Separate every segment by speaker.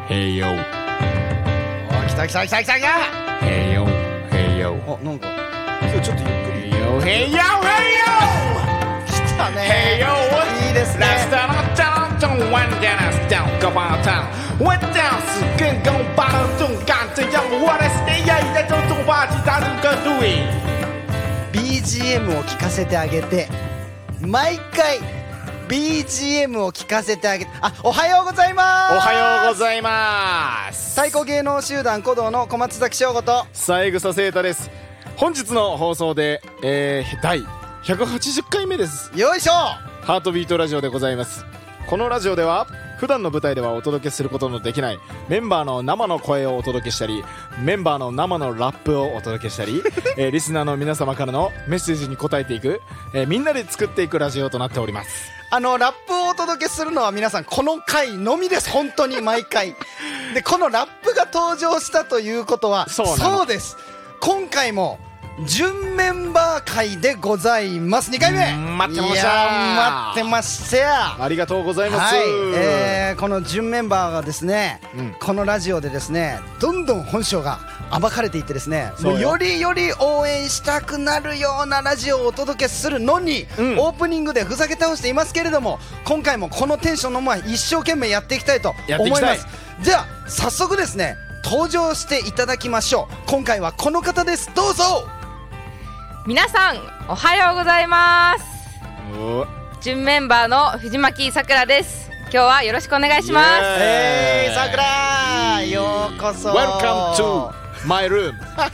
Speaker 1: Hey yo
Speaker 2: 来た来た来た来た来た。
Speaker 1: Hey yo Hey yo
Speaker 2: あ、なんか今日ちょっとゆっくり
Speaker 1: Hey yo Hey yo Hey yo
Speaker 2: 来たね。
Speaker 1: Hey yo
Speaker 2: いいですね。
Speaker 1: Let's turn on down don't one down down go on town one down 是跟公巴的重感这样我的 stay 呀一在中中巴其他人跟对
Speaker 2: BGM を聞かせてあげて、毎回 BGM を聞かせてあげて、あ、おはようございます。
Speaker 1: おはようございます
Speaker 2: 太鼓芸能集団鼓動の小松崎翔吾と
Speaker 1: 三枝聖太です。本日の放送で、第180回目です。
Speaker 2: よいしょ。
Speaker 1: ハートビートラジオでございます。このラジオでは普段の舞台ではお届けすることのできないメンバーの生の声をお届けしたり、メンバーの生のラップをお届けしたりリスナーの皆様からのメッセージに答えていく、みんなで作っていくラジオとなっております。
Speaker 2: ラップをお届けするのは皆さんこの回のみです。本当に毎回で、このラップが登場したということはそうです。今回も準メンバー会でございます。2回目
Speaker 1: 待ってました。
Speaker 2: いや待ってました。
Speaker 1: ありがとうございます。
Speaker 2: はい、この準メンバーがですね、このラジオでですねどんどん本性が暴かれていってですね、もうよりより応援したくなるようなラジオをお届けするのに、オープニングでふざけ倒していますけれども、今回もこのテンションのまま一生懸命やっていきたいと思います。じゃあ早速ですね登場していただきましょう。今回はこの方です。どうぞ。
Speaker 3: 皆さんおはようございます。準メンバーの藤巻さくらです。今日はよろしくお願いします。
Speaker 2: さくらようこそ。
Speaker 1: Welcome to my room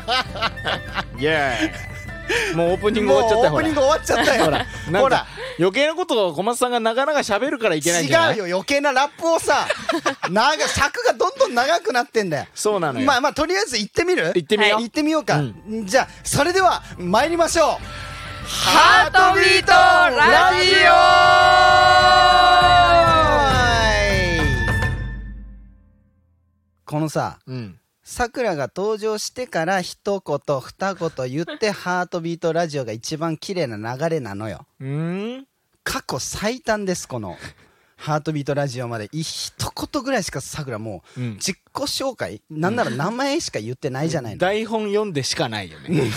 Speaker 1: もうオープニング終わっちゃったよ。
Speaker 2: オープニング終わっちゃったよ。
Speaker 1: ほら余計なことを小松さんがなかなか喋るからいけないんじゃない？
Speaker 2: 違うよ、余計なラップをさ尺がどんどん長くなってんだよ。
Speaker 1: そうなのよ。
Speaker 2: まあとりあえず行ってみる？
Speaker 1: 行ってみよう。
Speaker 2: 行ってみようか、じゃあそれでは参りましょう。
Speaker 3: ハートビートラジ
Speaker 2: オ。このさ、さくらが登場してから一言二言言ってハートビートラジオが一番綺麗な流れなのよ。過去最短です。このハートビートラジオまで一言ぐらいしかさくらもう自己紹介、なんなら名前しか言ってないじゃないの。
Speaker 1: 台本読んでしかないよね。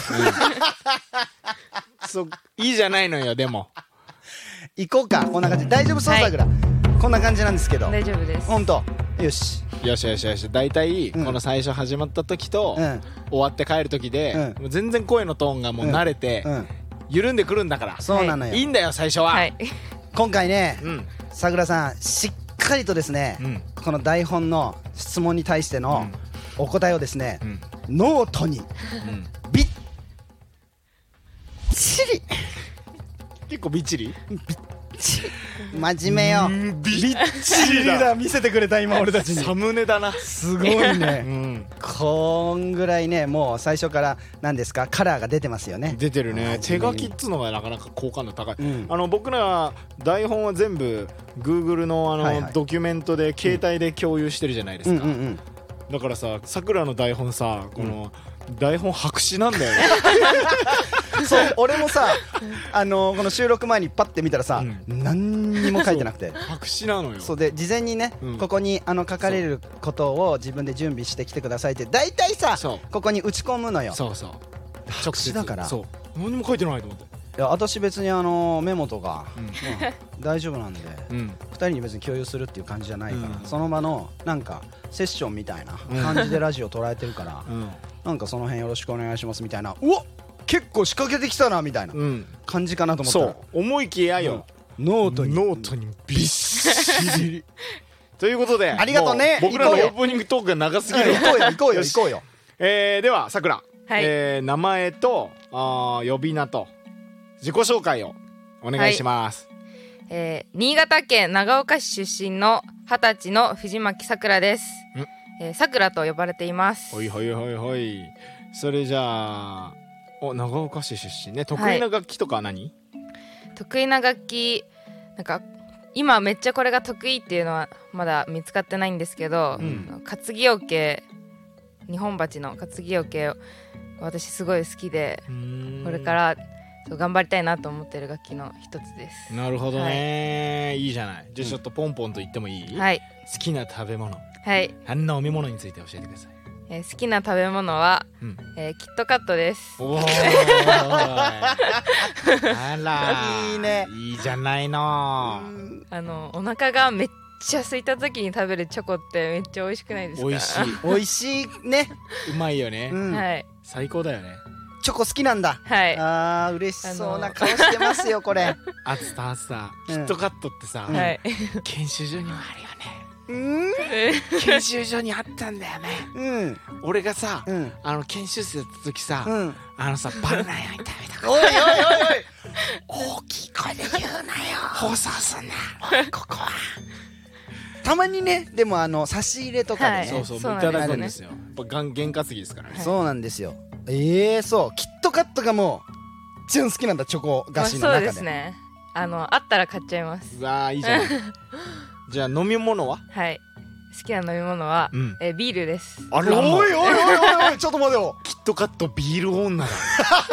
Speaker 1: いいじゃないのよ。でも
Speaker 2: 行こうか。こんな感じ大丈夫そう？さくらこんな感じなんですけど。
Speaker 3: 大丈夫です。
Speaker 2: 本当。よし
Speaker 1: よしよしよし。だいたいこの最初始まった時と終わって帰る時でもう全然声のトーンがもう慣れて緩んでくるんだから。
Speaker 2: そうなのよ。
Speaker 1: いいんだよ最初は。
Speaker 2: 今回ねさくらさんしっかりとですねこの台本の質問に対してのお答えをですねノートにびっちり、
Speaker 1: 結構びっちり
Speaker 2: 真面目よ。
Speaker 1: びっちりだ。
Speaker 2: 見せてくれた今俺たちに。
Speaker 1: サムネだな。
Speaker 2: すごいね、こんぐらいねもう最初から何ですかカラーが出てますよね。
Speaker 1: 出てるね。手書きっつうのがなかなか好感度高い。僕ら台本は全部 Google のドキュメントで携帯で共有してるじゃないですか。だからささくらの台本さこの台本白紙なんだよね。
Speaker 2: そう俺もさこの収録前にパッて見たらさ何にも書いてなくて
Speaker 1: 白紙なのよ。
Speaker 2: そうで事前にねここに書かれることを自分で準備してきてくださいって大体さここに打ち込むのよ。
Speaker 1: そうそう
Speaker 2: 白紙だから
Speaker 1: そう何も書いてないと思って。
Speaker 2: いや私別にメモとか大丈夫なんで2人に別に共有するっていう感じじゃないからその場のなんかセッションみたいな感じでラジオ捉えてるからなんかその辺よろしくお願いしますみたいな、うわ結構仕掛けてきたなみたいな感じかなと思ったら、
Speaker 1: そう思いきやよ
Speaker 2: ノートに
Speaker 1: びっしりということで
Speaker 2: ありがとうね。
Speaker 1: 僕らのオープニングトークが長すぎる。
Speaker 2: 行こうよ。
Speaker 1: ではさくら名前と呼び名と自己紹介をお願いします。
Speaker 3: 新潟県長岡市出身の20歳の藤巻さくらです。さくらと呼ばれています。
Speaker 1: ほいほいほいほい。それじゃあ長岡市出身ね。得意な楽器とか何？
Speaker 3: 得意な楽器なんか今めっちゃこれが得意っていうのはまだ見つかってないんですけど、担ぎ桶、日本鉢の担ぎ桶を私すごい好きでこれから頑張りたいなと思ってる楽器の一つです。
Speaker 1: なるほどね、いいじゃない。じゃあちょっとポンポンと言ってもいい？
Speaker 3: はい。
Speaker 1: 好きな食べ物。好
Speaker 3: はい、
Speaker 1: 飲み物について教えてください。
Speaker 3: 好きな食べ物は、キットカットです。
Speaker 1: おーあら
Speaker 2: いいね。
Speaker 1: いいじゃないの。
Speaker 3: お腹がめっちゃ空いた時に食べるチョコってめっちゃ美味しくないですか？
Speaker 1: 美味しい。
Speaker 2: 美味しいね。
Speaker 1: うまいよね。
Speaker 3: はい。
Speaker 1: 最高だよね。
Speaker 2: チョコ好きなんだ。
Speaker 3: はい。
Speaker 2: あー嬉しそうな顔してますよこれ。
Speaker 1: あとさ、キットカットってさ、
Speaker 3: はい。
Speaker 1: 研修所にもあるよね。
Speaker 2: 研
Speaker 1: 修所にあったんだよね。俺がさ、研修生だった時さ、バナナように食べたから。
Speaker 2: おいおいおいおい、
Speaker 1: 大きい声で言うなよ。放送すんな。ここは。
Speaker 2: たまにね、でも差し入れとかでね、
Speaker 1: そういただくんですよ。やっぱ験担ぎですからね。
Speaker 2: そうなんですよ。そう、キットカットがもう一番好きなんだ、チョコ菓子の中で。
Speaker 3: そうですね。あったら買っちゃいます。
Speaker 1: うわー、いいじゃん。じゃあ飲み物は？
Speaker 3: はい。好きな飲み物はビールです。
Speaker 1: あら、
Speaker 2: おいおいおいおい、ちょっと待てよ。
Speaker 1: キットカットビール女だ。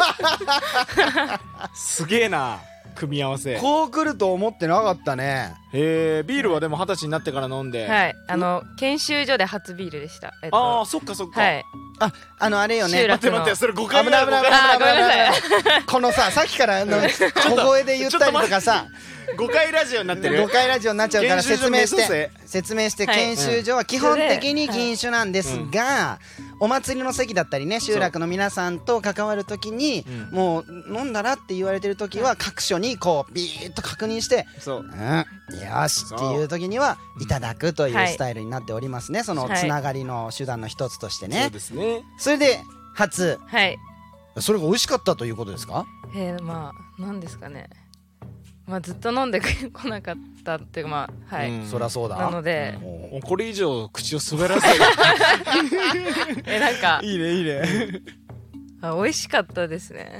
Speaker 1: すげえな。組み合わせ。
Speaker 2: こう来ると思ってなかったね。
Speaker 1: ビールはでも20歳になってから飲んで。
Speaker 3: はい。研修所で初ビールでした。
Speaker 1: ああ、そっかそっか。
Speaker 3: はい。
Speaker 2: あれよね。
Speaker 1: 待って、それ誤解
Speaker 2: 危ない。
Speaker 3: ごめんなさい。
Speaker 2: このさっきから小声で言ったりとかさ、
Speaker 1: 誤解ラジオになってる。
Speaker 2: 誤解ラジオになっちゃうから説明して。
Speaker 3: はい、
Speaker 2: 研修所は基本的に禁酒なんですが、お祭りの席だったりね、集落の皆さんと関わるときに、もう飲んだらって言われてるときは各所にこうビーッと確認して、よしっていうときにはいただくというスタイルになっておりますね。そのつながりの手段の一つとしてね。
Speaker 1: そうですね。
Speaker 2: それで初、
Speaker 3: はい、
Speaker 2: それが美味しかったということですか？
Speaker 3: まあなんですかね。ずっと飲んでこなかったっていうか、はい、
Speaker 2: そりゃそうだ。
Speaker 3: なので、
Speaker 1: これ以上口を滑らせる。
Speaker 3: なんか
Speaker 1: いいねいいね。
Speaker 3: 美味しかったですね。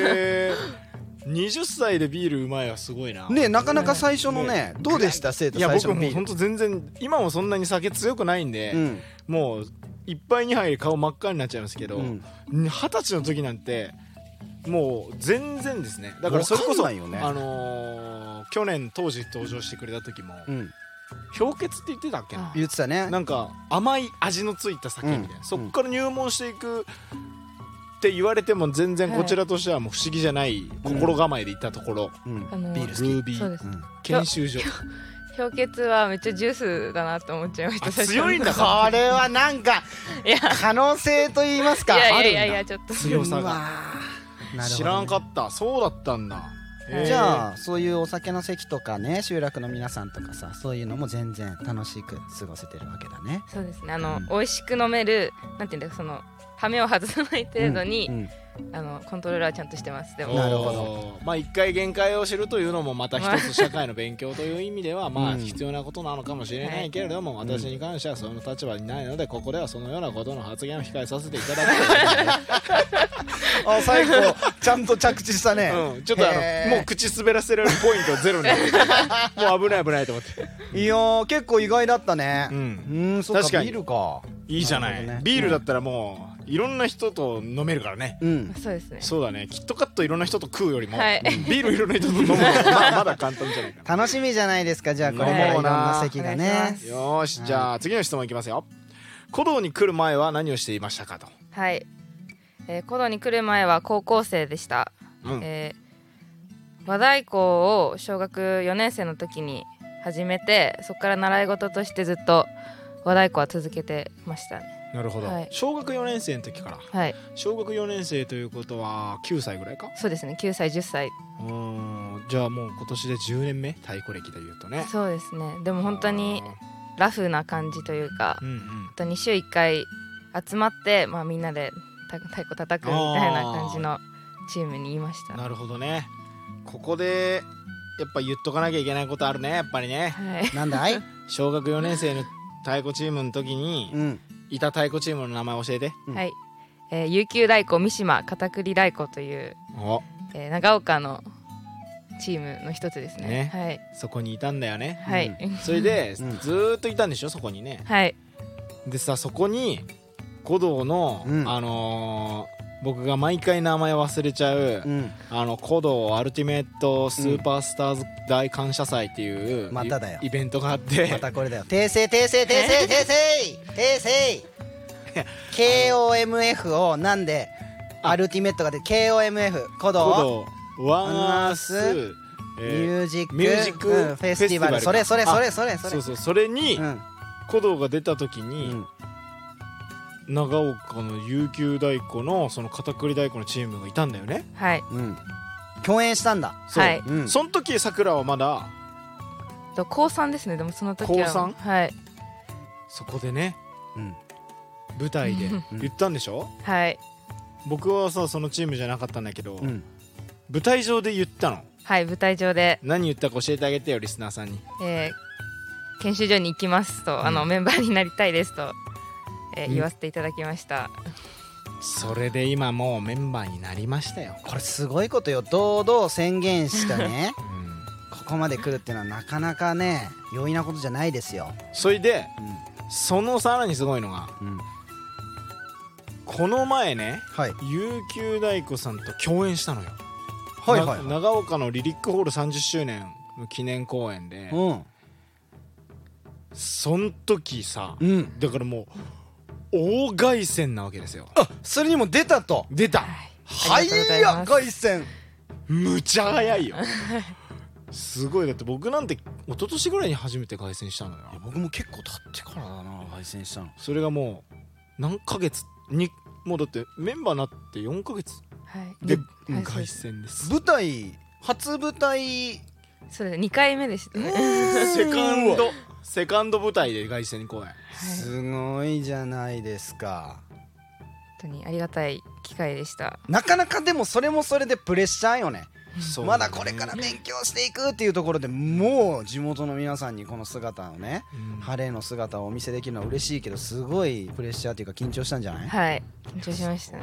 Speaker 1: 20歳でビールうまいはすごいな。
Speaker 2: ね、なかなか最初のね、どうでした生徒最初のビール？
Speaker 1: いや僕も本当全然今もそんなに酒強くないんで、もう一杯2杯で顔真っ赤になっちゃいますけど、20歳の時なんてもう全然ですね。だからそれこそ去年当時登場してくれた時も、氷結って言ってたっけな。
Speaker 2: 言ってたね。
Speaker 1: なんか甘い味のついた酒みたいな、そっから入門していくって言われても全然こちらとしてはもう不思議じゃない心構えでいったところ、
Speaker 2: ビール好き。
Speaker 1: ルービー研修所。
Speaker 3: 氷結はめっちゃジュースだなと思っちゃいました。
Speaker 1: 強いんだ。
Speaker 2: これはなんか可能性と言いますか、
Speaker 3: いやちょっと
Speaker 1: 強さが。知らんかった。そうだったんだ。
Speaker 2: じゃあそういうお酒の席とかね、集落の皆さんとかさ、そういうのも全然楽しく過ごせてるわけだね。
Speaker 3: そうですね。美味しく飲める、なんていうんだ、その羽目を外さない程度に、コントロールはちゃんとしてます。でも
Speaker 2: なるほど。
Speaker 1: まあ一回限界を知るというのもまた一つ社会の勉強という意味ではまあ必要なことなのかもしれないけれども、私に関してはその立場にないので、ここではそのようなことの発言を控えさせていただく。
Speaker 2: 最後ちゃんと着地したね。
Speaker 1: ちょっともう口滑らせられるポイントゼロになってもう危ないと思って。
Speaker 2: いやー結構意外だったね。そうか、ビールか。
Speaker 1: いいじゃない。ビールだったらもういろんな人と飲めるからね。
Speaker 3: そうですね。
Speaker 1: そうだね。キットカットいろんな人と食うよりもビールいろんな人と飲むのはまだ簡単じゃないかな。
Speaker 2: 楽しみじゃないですか。じゃあこれもいろんな席がね。
Speaker 1: よし、じゃあ次の質問いきますよ。古道に来る前は何をしていましたかと。
Speaker 3: はい、古道に来る前は高校生でした。和太鼓を小学4年生の時に始めて、そこから習い事としてずっと和太鼓は続けてましたね。
Speaker 1: なるほど、小学4年生の時から。小学4年生ということは9歳ぐらいか。
Speaker 3: そうですね、9歳10歳。
Speaker 1: じゃあもう今年で10年目、太鼓歴でいうとね。
Speaker 3: そうですね。でも本当にラフな感じというか、本当に週1回集まって、みんなで太鼓叩くみたいな感じのチームにいました。
Speaker 1: なるほどね。ここでやっぱ言っとかなきゃいけないことあるね、やっぱりね。
Speaker 2: なんだい？
Speaker 1: 小学4年生の太鼓チームの時にいた太鼓チームの名前教えて。
Speaker 3: はい、琉球太鼓三島片栗太鼓という、長岡のチームの一つですね。
Speaker 1: そこにいたんだよね。それでずーっといたんでしょ、そこにね。でさ、そこに古道の僕が毎回名前忘れちゃう、鼓動アルティメットスーパースターズ大感謝祭っていう、
Speaker 2: まただよ
Speaker 1: イベントがあって、
Speaker 2: またこれだよ。訂正訂正訂正訂正訂正KOMF をなんでアルティメットがで KOMF 鼓動
Speaker 1: ワンアース
Speaker 2: ミュージック
Speaker 1: フェスティバル、
Speaker 2: それ
Speaker 1: それに鼓動が出た時に、長岡の琉球太鼓のその片栗太鼓のチームがいたんだよね。
Speaker 3: はい、
Speaker 2: 共演したんだ。
Speaker 1: そう、その時さくらはまだ
Speaker 3: 高3ですね。でもその時は
Speaker 1: 高 3？
Speaker 3: はい。
Speaker 1: そこでね、舞台で言ったんでしょ。
Speaker 3: はい。
Speaker 1: 僕はさそのチームじゃなかったんだけど、舞台上で言ったの。
Speaker 3: はい、舞台上で
Speaker 1: 何言ったか教えてあげてよ、リスナーさんに。
Speaker 3: 研修所に行きますと、メンバーになりたいですと、言わせていただきました。
Speaker 1: それで今もうメンバーになりましたよ。
Speaker 2: これすごいことよ。堂々宣言したね、ここまで来るっていうのはなかなかね容易なことじゃないですよ。
Speaker 1: それで、そのさらにすごいのが、この前ね、琉球太鼓さんと共演したのよ。長岡のリリックホール30周年の記念公演で、そん時さ、だからもう大凱旋なわけですよ。
Speaker 2: それにも出たと。
Speaker 1: 出た。
Speaker 2: 早いや凱旋。
Speaker 1: むちゃ早いよ。すごい。だって僕なんて一昨年ぐらいに初めて凱旋したのよ。
Speaker 2: 僕も結構経ってからだな凱旋したの。
Speaker 1: それがもう何ヶ月に、もうだってメンバーになって4ヶ月で凱旋です。
Speaker 2: 舞台初舞台
Speaker 3: それ2回目でしたね。
Speaker 1: セカンド舞台で凱旋公演。
Speaker 2: すごいじゃないですか。
Speaker 3: 本当にありがたい機会でした。
Speaker 2: なかなかでもそれもそれでプレッシャーよね。まだこれから勉強していくっていうところでもう地元の皆さんにこの姿をね、晴れの姿をお見せできるのは嬉しいけど、すごいプレッシャーっていうか緊張したんじゃない？
Speaker 3: はい、緊張しましたね。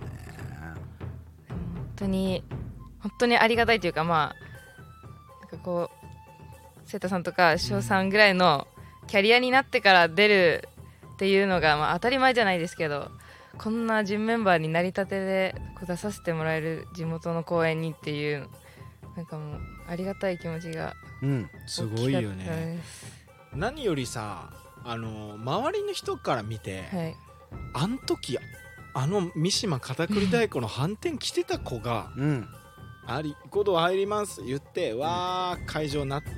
Speaker 3: 本当にありがたいというか、なんかこう瀬田さんとか翔さんぐらいのキャリアになってから出るっていうのが当たり前じゃないですけど、こんな準メンバーになりたてで出させてもらえる地元の公演にっていう、なんかもうありがたい気持ちが
Speaker 1: すごいよね。何よりさ、周りの人から見て、あん時三島片栗太鼓の反転来てた子が鼓動入ります言ってわー会場になって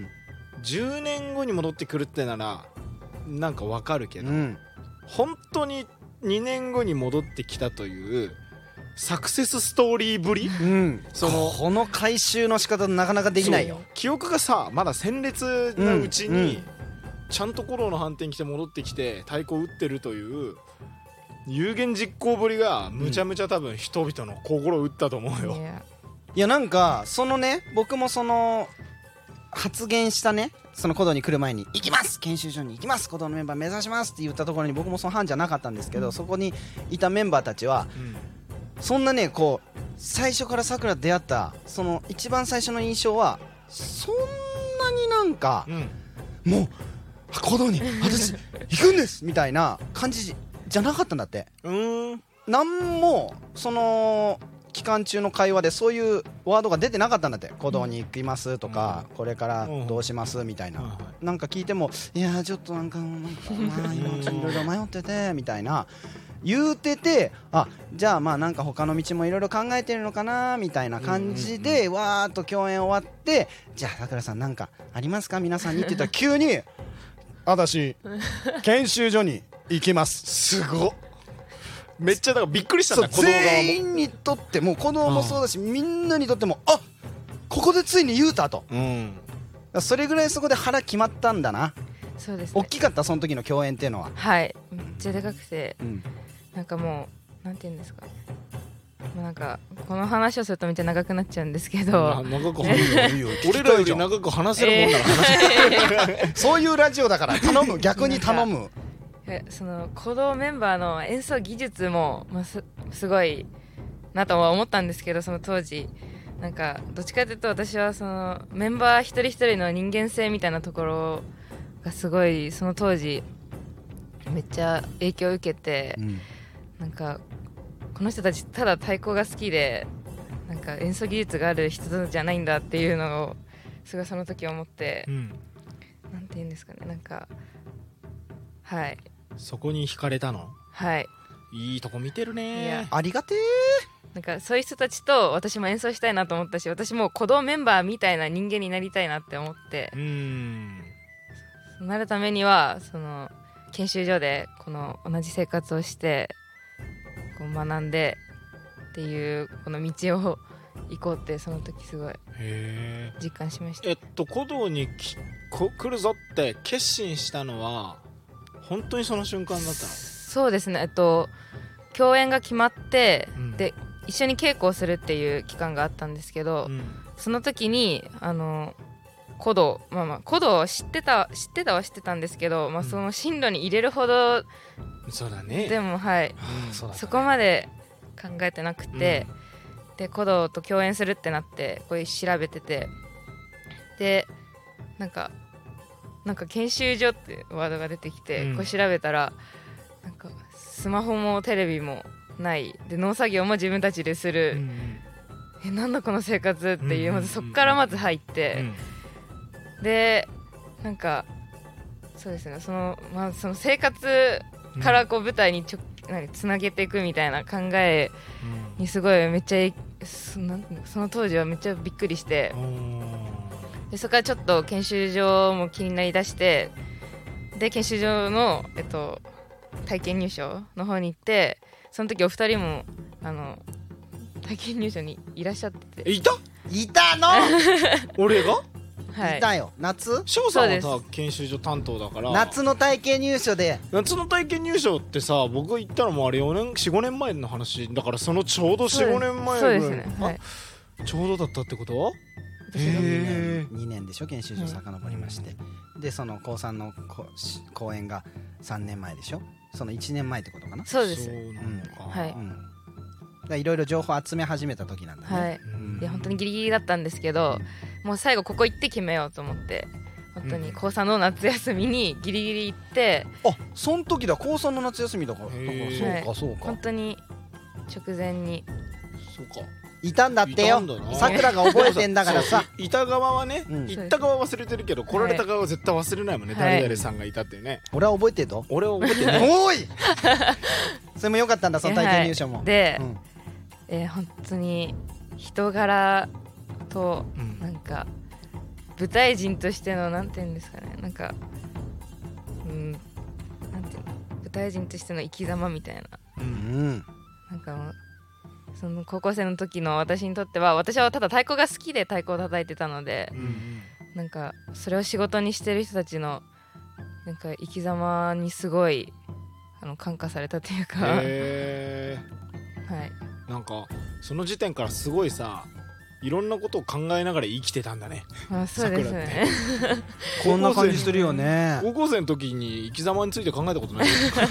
Speaker 1: 、10年後に戻ってくるってならなんかわかるけど、本当に2年後に戻ってきたというサクセスストーリーぶり、この
Speaker 2: 回収の仕方なかなかできないよ。
Speaker 1: 記憶がさまだ鮮烈なうちに、ちゃんと鼓動の反転来て戻ってきて太鼓打ってるという有言実行ぶりがむちゃむちゃ多分人々の心を打ったと思うよ。
Speaker 2: いやなんかそのね、僕もその発言したね、その鼓動に来る前に行きます研修所に行きます鼓動のメンバー目指しますって言ったところに、僕もその班じゃなかったんですけど、そこにいたメンバーたちは、そんなねこう最初からさくら出会ったその一番最初の印象はそんなになんか、もう鼓動に私行くんですみたいな感じじゃなかったんだって。なんもその期間中の会話でそういうワードが出てなかったんだって。鼓動に行きますとか、これからどうしますみたいな、なんか聞いてもいやちょっとなんか今いろいろ迷っててみたいな言うてて、じゃあまあなんか他の道もいろいろ考えてるのかなみたいな感じでわーっと共演終わって、じゃあさくらさんなんかありますか皆さんにって言ったら急に私研修所に行きます。
Speaker 1: すごっ。めっちゃだからびっくりしたんだ。
Speaker 2: 全員にとっても子供もそうだし、みんなにとってもここでついに言うたと、それぐらいそこで腹決まったんだな。
Speaker 3: そうですね。
Speaker 2: 大きかったその時の共演っていうのは。
Speaker 3: はい、めっちゃでかくて、なんかもうなんていうんですか、なんかこの話をするとめっちゃ長くなっちゃうんですけど、
Speaker 1: 長く話せる俺らより長く話せるもんなら話せる
Speaker 2: そういうラジオだから頼む、逆に頼む。
Speaker 3: その鼓動メンバーの演奏技術も、すごいなとは思ったんですけど、その当時なんかどっちかというと私はそのメンバー一人一人の人間性みたいなところがすごいその当時めっちゃ影響を受けて、なんかこの人たちただ太鼓が好きでなんか演奏技術がある人じゃないんだっていうのをすごいその時思って、なんて言うんですかね、なんかはい
Speaker 1: そこに惹かれたの。
Speaker 3: はい、
Speaker 1: いいとこ見てるね。
Speaker 2: ありがてー。
Speaker 3: なんかそういう人たちと私も演奏したいなと思ったし、私も鼓動メンバーみたいな人間になりたいなって思って、そうなるためにはその研修所でこの同じ生活をしてこう学んでっていうこの道を行こうってその時すごい実感しました。
Speaker 1: 鼓動に来るぞって決心したのは本当にその瞬間だったの？
Speaker 3: そうですね、共演が決まって、で一緒に稽古をするっていう期間があったんですけど、その時に鼓動、鼓動を知ってたんですけど、その進路に入れるほど
Speaker 1: そうだね。
Speaker 3: でもはい、そこまで考えてなくて、で鼓動と共演するってなってこれ調べてて、でなんか研修所ってワードが出てきて、これ調べたらなんかスマホもテレビもないで農作業も自分たちでする、なんだこの生活っていう、まずそこからまず入って、でなんかそうですね、その生活からこう舞台につなげていくみたいな考えにすごいめっちゃその当時はめっちゃびっくりして、でそこからちょっと研修所も気になりだして、で研修所の、体験入所の方に行って、その時お二人も体験入所にいらっしゃってて。
Speaker 2: いたの
Speaker 1: 俺が
Speaker 3: はい、
Speaker 2: いたよ。夏
Speaker 1: 翔さんはさ研修所担当だから、
Speaker 2: 夏の体験入所で。
Speaker 1: 夏の体験入所ってさ、僕行ったのもあれ4-5年前の話だから、そのちょうど 4,5 年前ぐらい。
Speaker 3: そうですね、はい、
Speaker 1: ちょうどだったってこと？
Speaker 2: 2年でしょ、研修所遡りまして、でその高3の公演が3年前でしょ、その1年前ってことかな。
Speaker 3: そうです。
Speaker 1: そうなのか、
Speaker 2: いろいろ情報集め始めた時なんだね。
Speaker 3: はい、で本当にギリギリだったんですけど、もう最後ここ行って決めようと思って、本当に高3の夏休みにギリギリ行って、
Speaker 2: その時だ、高3の夏休みだから。そうか
Speaker 3: 本当に直前に。
Speaker 1: そうか、
Speaker 2: いたんだってよ、さくらが覚えてんだからさ。
Speaker 1: いた側はね、行った側は忘れてるけど、来られた側は絶対忘れないもんね、誰々さんがいたってね。
Speaker 2: 俺は覚えてるぞ。
Speaker 1: 俺は覚えてない。
Speaker 2: おいそれも良かったんだ、その体験入所も。
Speaker 3: で、本当に人柄となんか舞台人としてのなんていうんですかね、なんかなんていうの、舞台人としての生き様みたいな、なんかもうその高校生の時の私にとっては、私はただ太鼓が好きで太鼓を叩いてたので、なんかそれを仕事にしてる人たちのなんか生き様にすごい感化されたというか、はい、
Speaker 1: なんかその時点からすごいさ、いろんなことを考えながら生きてたんだね。
Speaker 3: そうですね
Speaker 2: こんな感じするよね。
Speaker 1: 高校生の時に生き様について考えたことない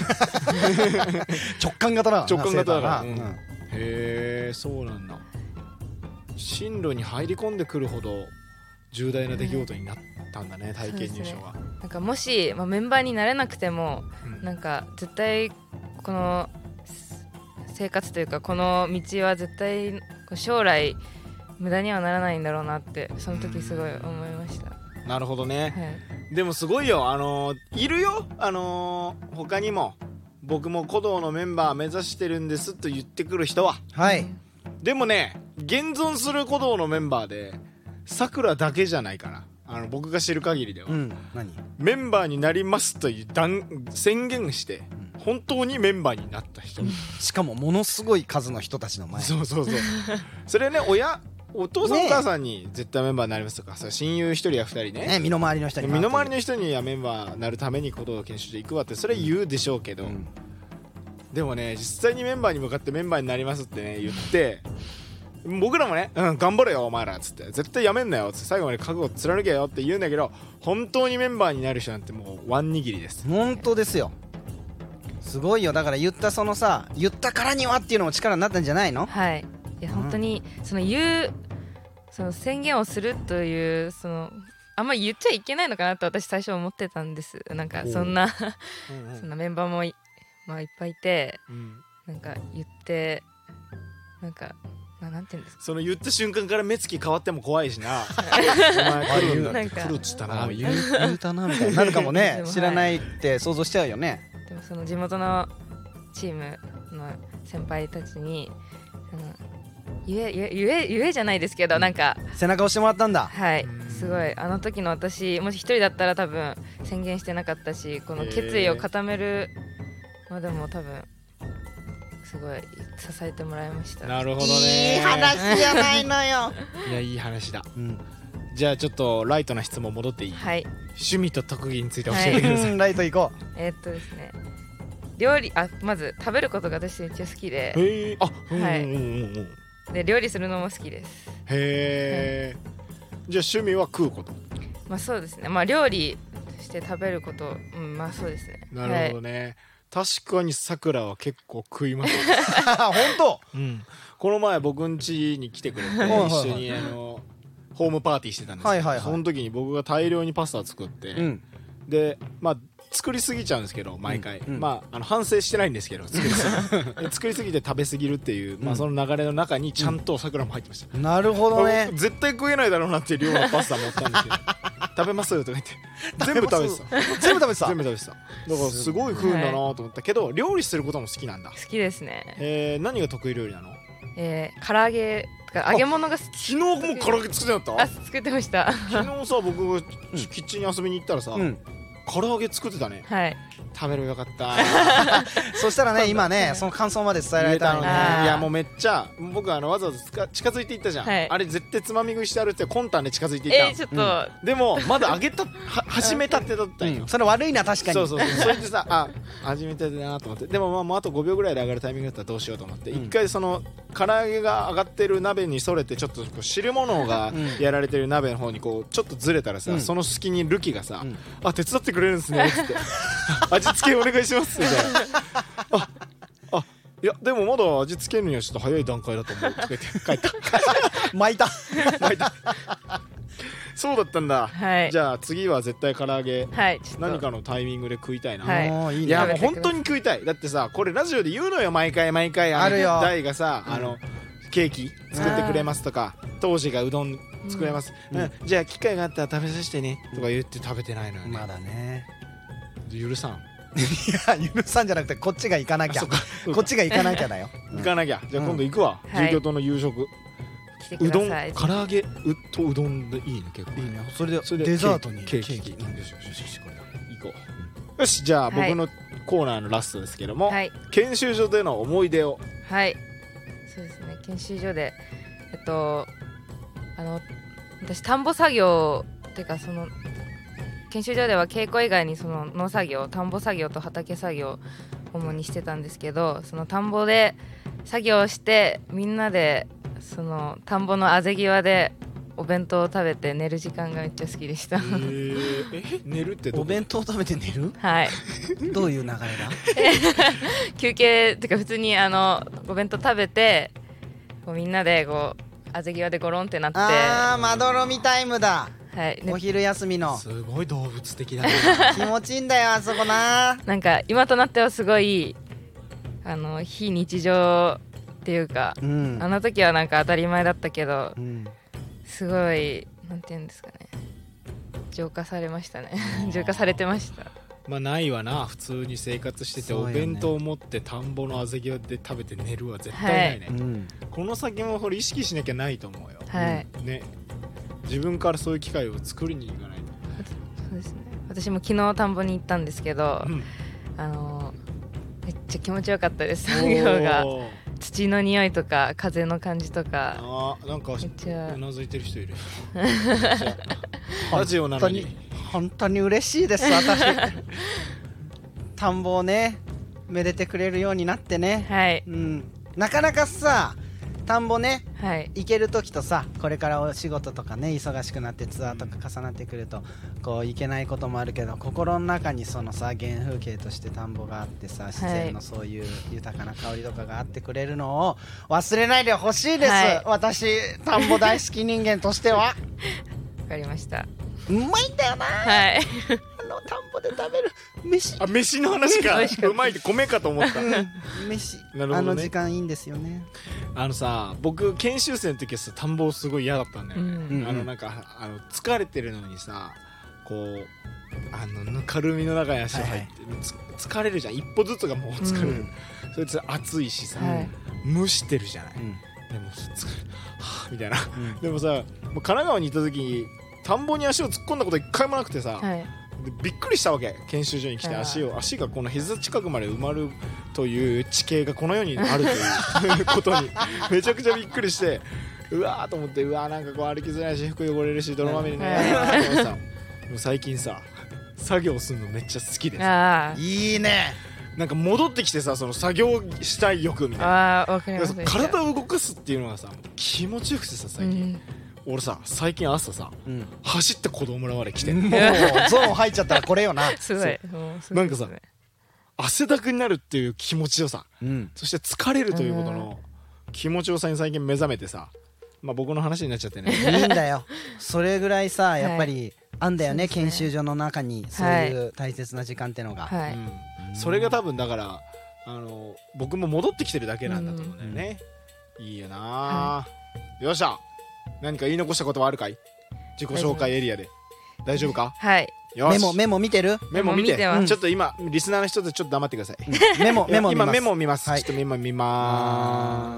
Speaker 2: 直感型だ。
Speaker 1: 直感型だから、へえ、そうなんだ。進路に入り込んでくるほど重大な出来事になったんだね、体験入所が。
Speaker 3: なんかもし、メンバーになれなくても、なんか絶対この生活というかこの道は絶対将来無駄にはならないんだろうなってその時すごい思いました。
Speaker 1: なるほどね、でもすごいよ、いるよ、他にも僕も鼓動のメンバー目指してるんですと言ってくる人は。でもね、現存する鼓動のメンバーでさくらだけじゃないかな。僕が知る限りでは、メンバーになりますという宣言して、本当にメンバーになった人、
Speaker 2: しかもものすごい数の人たちの前。
Speaker 1: そうそれね、お父さんお母さんに絶対メンバーになりますとか、親友1人や2人ね、
Speaker 2: 身の回りの人に
Speaker 1: はメンバーになるために鼓動研修所行くわって、それ言うでしょうけど、でもね、実際にメンバーに向かってメンバーになりますってね言って、僕らもね、頑張れよお前らっつって、絶対やめんなよっつって、最後まで覚悟貫けよって言うんだけど、本当にメンバーになる人なんてもうワン握りです。
Speaker 2: 本当ですよ、すごいよ。だから言ったからにはっていうのも力になったんじゃないの？
Speaker 3: はい、いや本当にその宣言をするというあんまり言っちゃいけないのかなと私最初思ってたんです。なんかそんなメンバーもいっぱいいて、なんか言ってなんかなんていうんですか、
Speaker 1: その言った瞬間から目つき変わっても怖いしなお前来るんだって
Speaker 3: なんか
Speaker 1: 来るっつったな
Speaker 2: 言うたなみたいになるかもね
Speaker 3: でも
Speaker 2: 知らないって想像しちゃうよね。
Speaker 3: でもその地元のチームの先輩たちに言えじゃないですけど、なんか
Speaker 2: 背中押してもらったんだ。
Speaker 3: はいすごいあの時の私もし一人だったら多分宣言してなかったし、この決意を固めるまでも多分すごい支えてもらいました。
Speaker 1: なるほどね。
Speaker 2: いい話じゃないのよ
Speaker 1: いやいい話だ。
Speaker 2: うん
Speaker 1: じゃあちょっとライトな質問戻っていい？
Speaker 3: はい
Speaker 1: 趣味と特技について教えてください。
Speaker 2: うんライト行こ
Speaker 3: ですね、料理まず食べることが私めっちゃ好きで、
Speaker 1: へえ。あ、
Speaker 3: はい
Speaker 1: うんうんうんうん。
Speaker 3: で料理するのも好きです。
Speaker 1: へえ。じゃあ趣味は食うこと。
Speaker 3: まあそうですね、まあ料理して食べること、まあそうですね。
Speaker 1: なるほどね。確かにさくらは結構食います。
Speaker 2: う本当
Speaker 1: うん。この前僕ん家に来てくれて
Speaker 2: はいはい
Speaker 1: 一緒にホームパーティーしてたんですけど、
Speaker 2: はいはいはい
Speaker 1: その時に僕が大量にパスタを作って、
Speaker 2: うん
Speaker 1: でまあ作りすぎちゃうんですけど毎回、
Speaker 2: うん
Speaker 1: まあ反省してないんですけど作りすぎて食べすぎるっていう、まあ、その流れの中にちゃんとさくらも入ってました、
Speaker 2: なるほどね。
Speaker 1: 絶対食えないだろうなっていう量のパスタ持ったんですけど食べますとか言って全部食べてた
Speaker 2: 全部食べてた。
Speaker 1: 全部食べてた。だからすごい食うんだなと思ったけど、料理することも好きなんだ。
Speaker 3: 好きですね。
Speaker 1: 何が得意料理なの？
Speaker 3: 唐揚げとか揚げ物が好き。
Speaker 1: 昨日も唐揚げ作ってなかった？
Speaker 3: 作ってました
Speaker 1: 昨日さ僕がキッチンに遊びに行ったらさ、
Speaker 2: うん
Speaker 1: 唐揚げ作ってたね。
Speaker 3: はい
Speaker 1: 食べればよかった
Speaker 2: そしたらね今ねその感想まで伝えられたのね。
Speaker 3: あー
Speaker 1: いやもうめっちゃ僕わざわざ近づいていったじゃん、
Speaker 3: はい
Speaker 1: あれ絶対つまみ食いしてあるって魂胆で近づいていったの、
Speaker 3: ちょっと、
Speaker 1: でもまだ揚げた始めたてだったんよ、
Speaker 2: それ悪いな確かに。
Speaker 1: そうそうそうそれでさ始めたてだなと思って、でもまあもうあと5秒ぐらいで上がるタイミングだったらどうしようと思って、一回その唐揚げが上がってる鍋にそれてちょっとこう汁物がやられてる鍋の方にこうちょっとずれたらさ、その隙にルキがさ、手伝ってくれるんですねっつって味付けお願いしますみたいないやでもまだ味付けるにはちょっと早い段階だと思うとか言って帰った
Speaker 2: 巻いた。
Speaker 1: そうだったんだ、
Speaker 3: はい
Speaker 1: じゃあ次は絶対唐揚げ
Speaker 3: はいちょっと
Speaker 1: 何かのタイミングで食いたいな、
Speaker 3: はい
Speaker 2: おーいいね。
Speaker 1: いやもう
Speaker 3: 食べてください
Speaker 1: 本当に食いたい。だってさこれラジオで言うのよ毎回
Speaker 2: あるよ
Speaker 1: 大がさケーキ作ってくれますとか当時がうどん作れます、じゃあ機会があったら食べさせてねとか言って食べてないのよね、
Speaker 2: まだね。
Speaker 1: 許さん
Speaker 2: いや許さんじゃなくてこっちが行かなきゃ。
Speaker 1: そっか
Speaker 2: こっちが行かなきゃだよ。
Speaker 1: 行かなきゃ。じゃあ今度行くわ、
Speaker 3: はい
Speaker 1: 住居棟の夕食、
Speaker 3: 来てく
Speaker 1: うどん
Speaker 3: ださい。
Speaker 1: 唐揚げとうどんでいいね結構
Speaker 2: いいね。それで
Speaker 1: それで
Speaker 2: デザートに
Speaker 1: ケーキ
Speaker 2: よしよしよしこれ
Speaker 1: 行こう。よしじゃあ
Speaker 3: はい
Speaker 1: 僕のコーナーのラストですけども、
Speaker 3: はい
Speaker 1: 研修所での思い出を。
Speaker 3: はいそうですね、研修所で私田んぼ作業っていうかその研修所では稽古以外にその農作業、田んぼ作業と畑作業を主にしてたんですけど、その田んぼで作業をしてみんなでその田んぼのあぜ際でお弁当を食べて寝る時間がめっちゃ好きでした
Speaker 1: 寝るってどこ
Speaker 2: お弁当食べて寝る？
Speaker 3: はい
Speaker 2: どういう流れだ？
Speaker 3: 休憩っていうか普通にお弁当食べてこうみんなでこうあぜ際でゴロンってなって、
Speaker 2: まどろみタイムだ。
Speaker 3: はい、
Speaker 2: お昼休みの
Speaker 1: すごい動物的だね
Speaker 2: 気持ちいいんだよあそこな。
Speaker 3: なんか今となってはすごい非日常っていうか、
Speaker 2: うん
Speaker 3: あの時はなんか当たり前だったけど
Speaker 2: うん
Speaker 3: すごいなんていうんですかね、浄化されましたね浄化されてました。
Speaker 1: まあないわな、普通に生活してて、お
Speaker 2: そうよね
Speaker 1: 弁当を持って田んぼのあぜ際で食べて寝るは絶対ないね、
Speaker 2: うん
Speaker 1: この先もこれ意識しなきゃないと思うよ、
Speaker 3: はい、
Speaker 1: ね、自分からそういう機会を作りに行かないと。
Speaker 3: そうですね、私も昨日田んぼに行ったんですけど、
Speaker 1: うん
Speaker 3: めっちゃ気持ちよかったです作業が。
Speaker 1: おー
Speaker 3: 土の匂いとか風の感じとか
Speaker 1: なんか
Speaker 3: めっちゃ
Speaker 1: うなずいてる人いるラジオなのに
Speaker 2: 本当に嬉しいです私田んぼをねめでてくれるようになってね、
Speaker 3: はい
Speaker 2: なかなかさ田んぼね
Speaker 3: はい
Speaker 2: 行ける時とさこれからお仕事とかね忙しくなってツアーとか重なってくるとこう行けないこともあるけど、心の中にそのさ原風景として田んぼがあってさ自然のそういう豊かな香りとかがあってくれるのを忘れないでほしいです、
Speaker 3: はい
Speaker 2: 私田んぼ大好き人間としては
Speaker 3: わかりました。
Speaker 2: うまいんだよな、
Speaker 3: はい
Speaker 2: 田んぼで食べる飯、
Speaker 1: あ、飯の話か。
Speaker 3: 美味しかった
Speaker 1: うまいって米かと思った
Speaker 2: 飯、
Speaker 1: なるほどね
Speaker 2: あの時間いいんですよね。
Speaker 1: さ、僕研修生の時はさ、田んぼすごい嫌だったんだよね、
Speaker 2: うん
Speaker 1: なんか疲れてるのにさ、こうぬかるみの中に足を入って、疲れるじゃん、一歩ずつがもう疲れる、そいつ暑いしさ、
Speaker 3: はい
Speaker 1: 蒸してるじゃない、でも疲れる、はぁみたいな、でもさ、もう神奈川にいた時に田んぼに足を突っ込んだこと一回もなくてさ、
Speaker 3: はい
Speaker 1: でびっくりしたわけ。研修所に来て足がこの膝近くまで埋まるという地形がこの世にあるということにめちゃくちゃびっくりして、うわーと思って、うわーなんかこう歩きづらいし、服汚れるし、泥まみれになるなと思ってさ、もう最近さ、作業するのめっちゃ好きでさ、
Speaker 2: いいね。
Speaker 1: なんか戻ってきてさ、その作業したい欲みたいな、
Speaker 3: わかります。
Speaker 1: 体を動かすっていうのがさ、気持ちよくてさ、最近、俺さ、最近朝さ、走って子供らまで来て、
Speaker 2: もうゾーン入っちゃったらこれよな。
Speaker 3: すごい。
Speaker 1: なんかさ、汗だくになるっていう気持ちよさ、そして疲れるということの気持ちよさに最近目覚めてさ、まあ僕の話になっちゃってね。
Speaker 2: いいんだよ。それぐらいさ、やっぱりあんだよね、研修所の中にそういう大切な時間ってのが。
Speaker 1: それが多分だから僕も戻ってきてるだけなんだと思うんだよね。いいよな。よっしゃ。何か言い残したことはあるかい？自己紹介エリアで大丈夫か？
Speaker 3: はい。
Speaker 2: メモ見てる？
Speaker 1: メモ見て。ち
Speaker 3: ます
Speaker 1: ょっと今リスナーの人でちょっと黙ってください。
Speaker 2: 今メ
Speaker 1: モ見ます。ちょっとメモ見ます。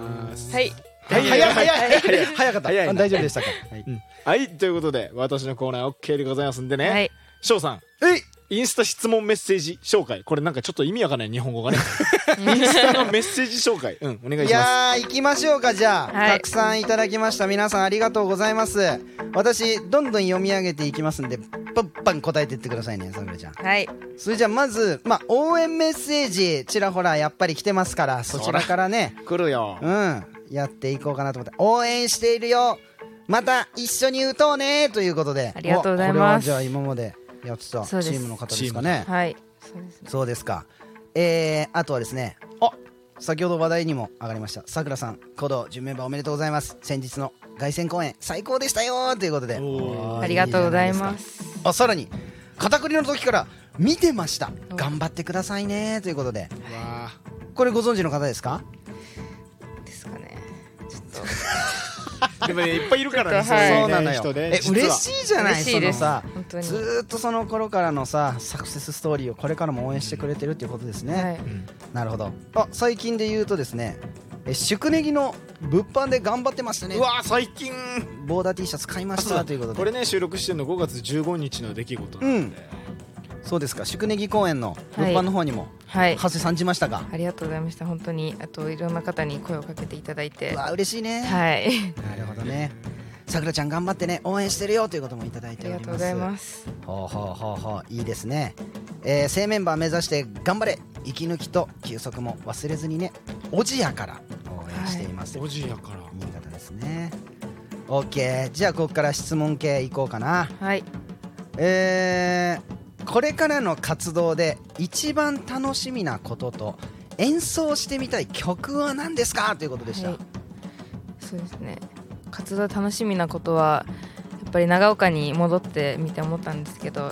Speaker 3: はい。
Speaker 2: 早かった。
Speaker 1: 早いな
Speaker 2: 大丈夫でしたか？
Speaker 1: はい、ということで私のコーナー OK でございますんでね。
Speaker 3: はい。
Speaker 1: 翔さん、インスタ質問メッセージ紹介、これなんかちょっと意味わかんない日本語がね。インスタのメッセージ紹介、お願いします。
Speaker 2: いやー、行きましょうか。じゃあ、
Speaker 3: はい
Speaker 2: たくさんいただきました。皆さんありがとうございます。私どんどん読み上げていきますんで、パンパン答えていってくださいね、さくらちゃん。
Speaker 3: はい。
Speaker 2: それじゃあまず、応援メッセージちらほらやっぱり来てますから、そちらからね、
Speaker 1: 来るよ。
Speaker 2: やっていこうかなと思って、応援しているよ、また一緒に歌おうねということで。
Speaker 3: ありがとうございます。
Speaker 2: これはじゃあ今までやってたチ
Speaker 3: そうです
Speaker 2: ームの方ですかね。
Speaker 3: はい。そうですね。
Speaker 2: そうですか。あとはですね、先ほど話題にも上がりました、さくらさん、鼓動準メンバーおめでとうございます。先日の凱旋公演最高でしたよということで、
Speaker 1: おー
Speaker 3: ありがとうございます。
Speaker 2: さらに片栗の時から見てました、頑張ってくださいねということで、
Speaker 1: わ
Speaker 2: これご存知の方ですか？
Speaker 3: ですかね。ちょっと。
Speaker 1: ーでもね、いっぱいいるからね。
Speaker 3: はい
Speaker 2: そうなのよ。
Speaker 1: 人で
Speaker 2: 嬉しいじゃない。
Speaker 3: 嬉しいです。
Speaker 2: そのさ、
Speaker 3: 本当に。
Speaker 2: ずーっとその頃からのさサクセスストーリーをこれからも応援してくれてるっていうことですね。
Speaker 3: はい。
Speaker 2: なるほど。最近で言うとですね、宿ネギの物販で頑張ってましたね。
Speaker 1: うわー、最近
Speaker 2: ボーダー T シャツ買いましたということで。
Speaker 1: これね、収録してるの5月15日の出来事なんで、
Speaker 2: そうですか。宿ネギ公演の物販の方にも
Speaker 3: はい。
Speaker 2: 長谷さんじましたが、
Speaker 3: ありがとうございました。本当に、あといろんな方に声をかけていただいて。
Speaker 2: うわ嬉しいね。
Speaker 3: はい。
Speaker 2: なるほどね。さくらちゃん頑張ってね、応援してるよということもいただい
Speaker 3: あ
Speaker 2: ております。
Speaker 3: りがとうございます。
Speaker 2: いいですね。正メンバー目指して頑張れ、息抜きと休息も忘れずにね。おじやから応援しています。
Speaker 1: おじやから
Speaker 2: 新潟ですね。 OK、 じゃあここから質問系いこうかな。
Speaker 3: はい。
Speaker 2: これからの活動で一番楽しみなことと演奏してみたい曲は何ですかということでした。
Speaker 3: はい。そうですね。活動楽しみなことはやっぱり長岡に戻ってみて思ったんですけど、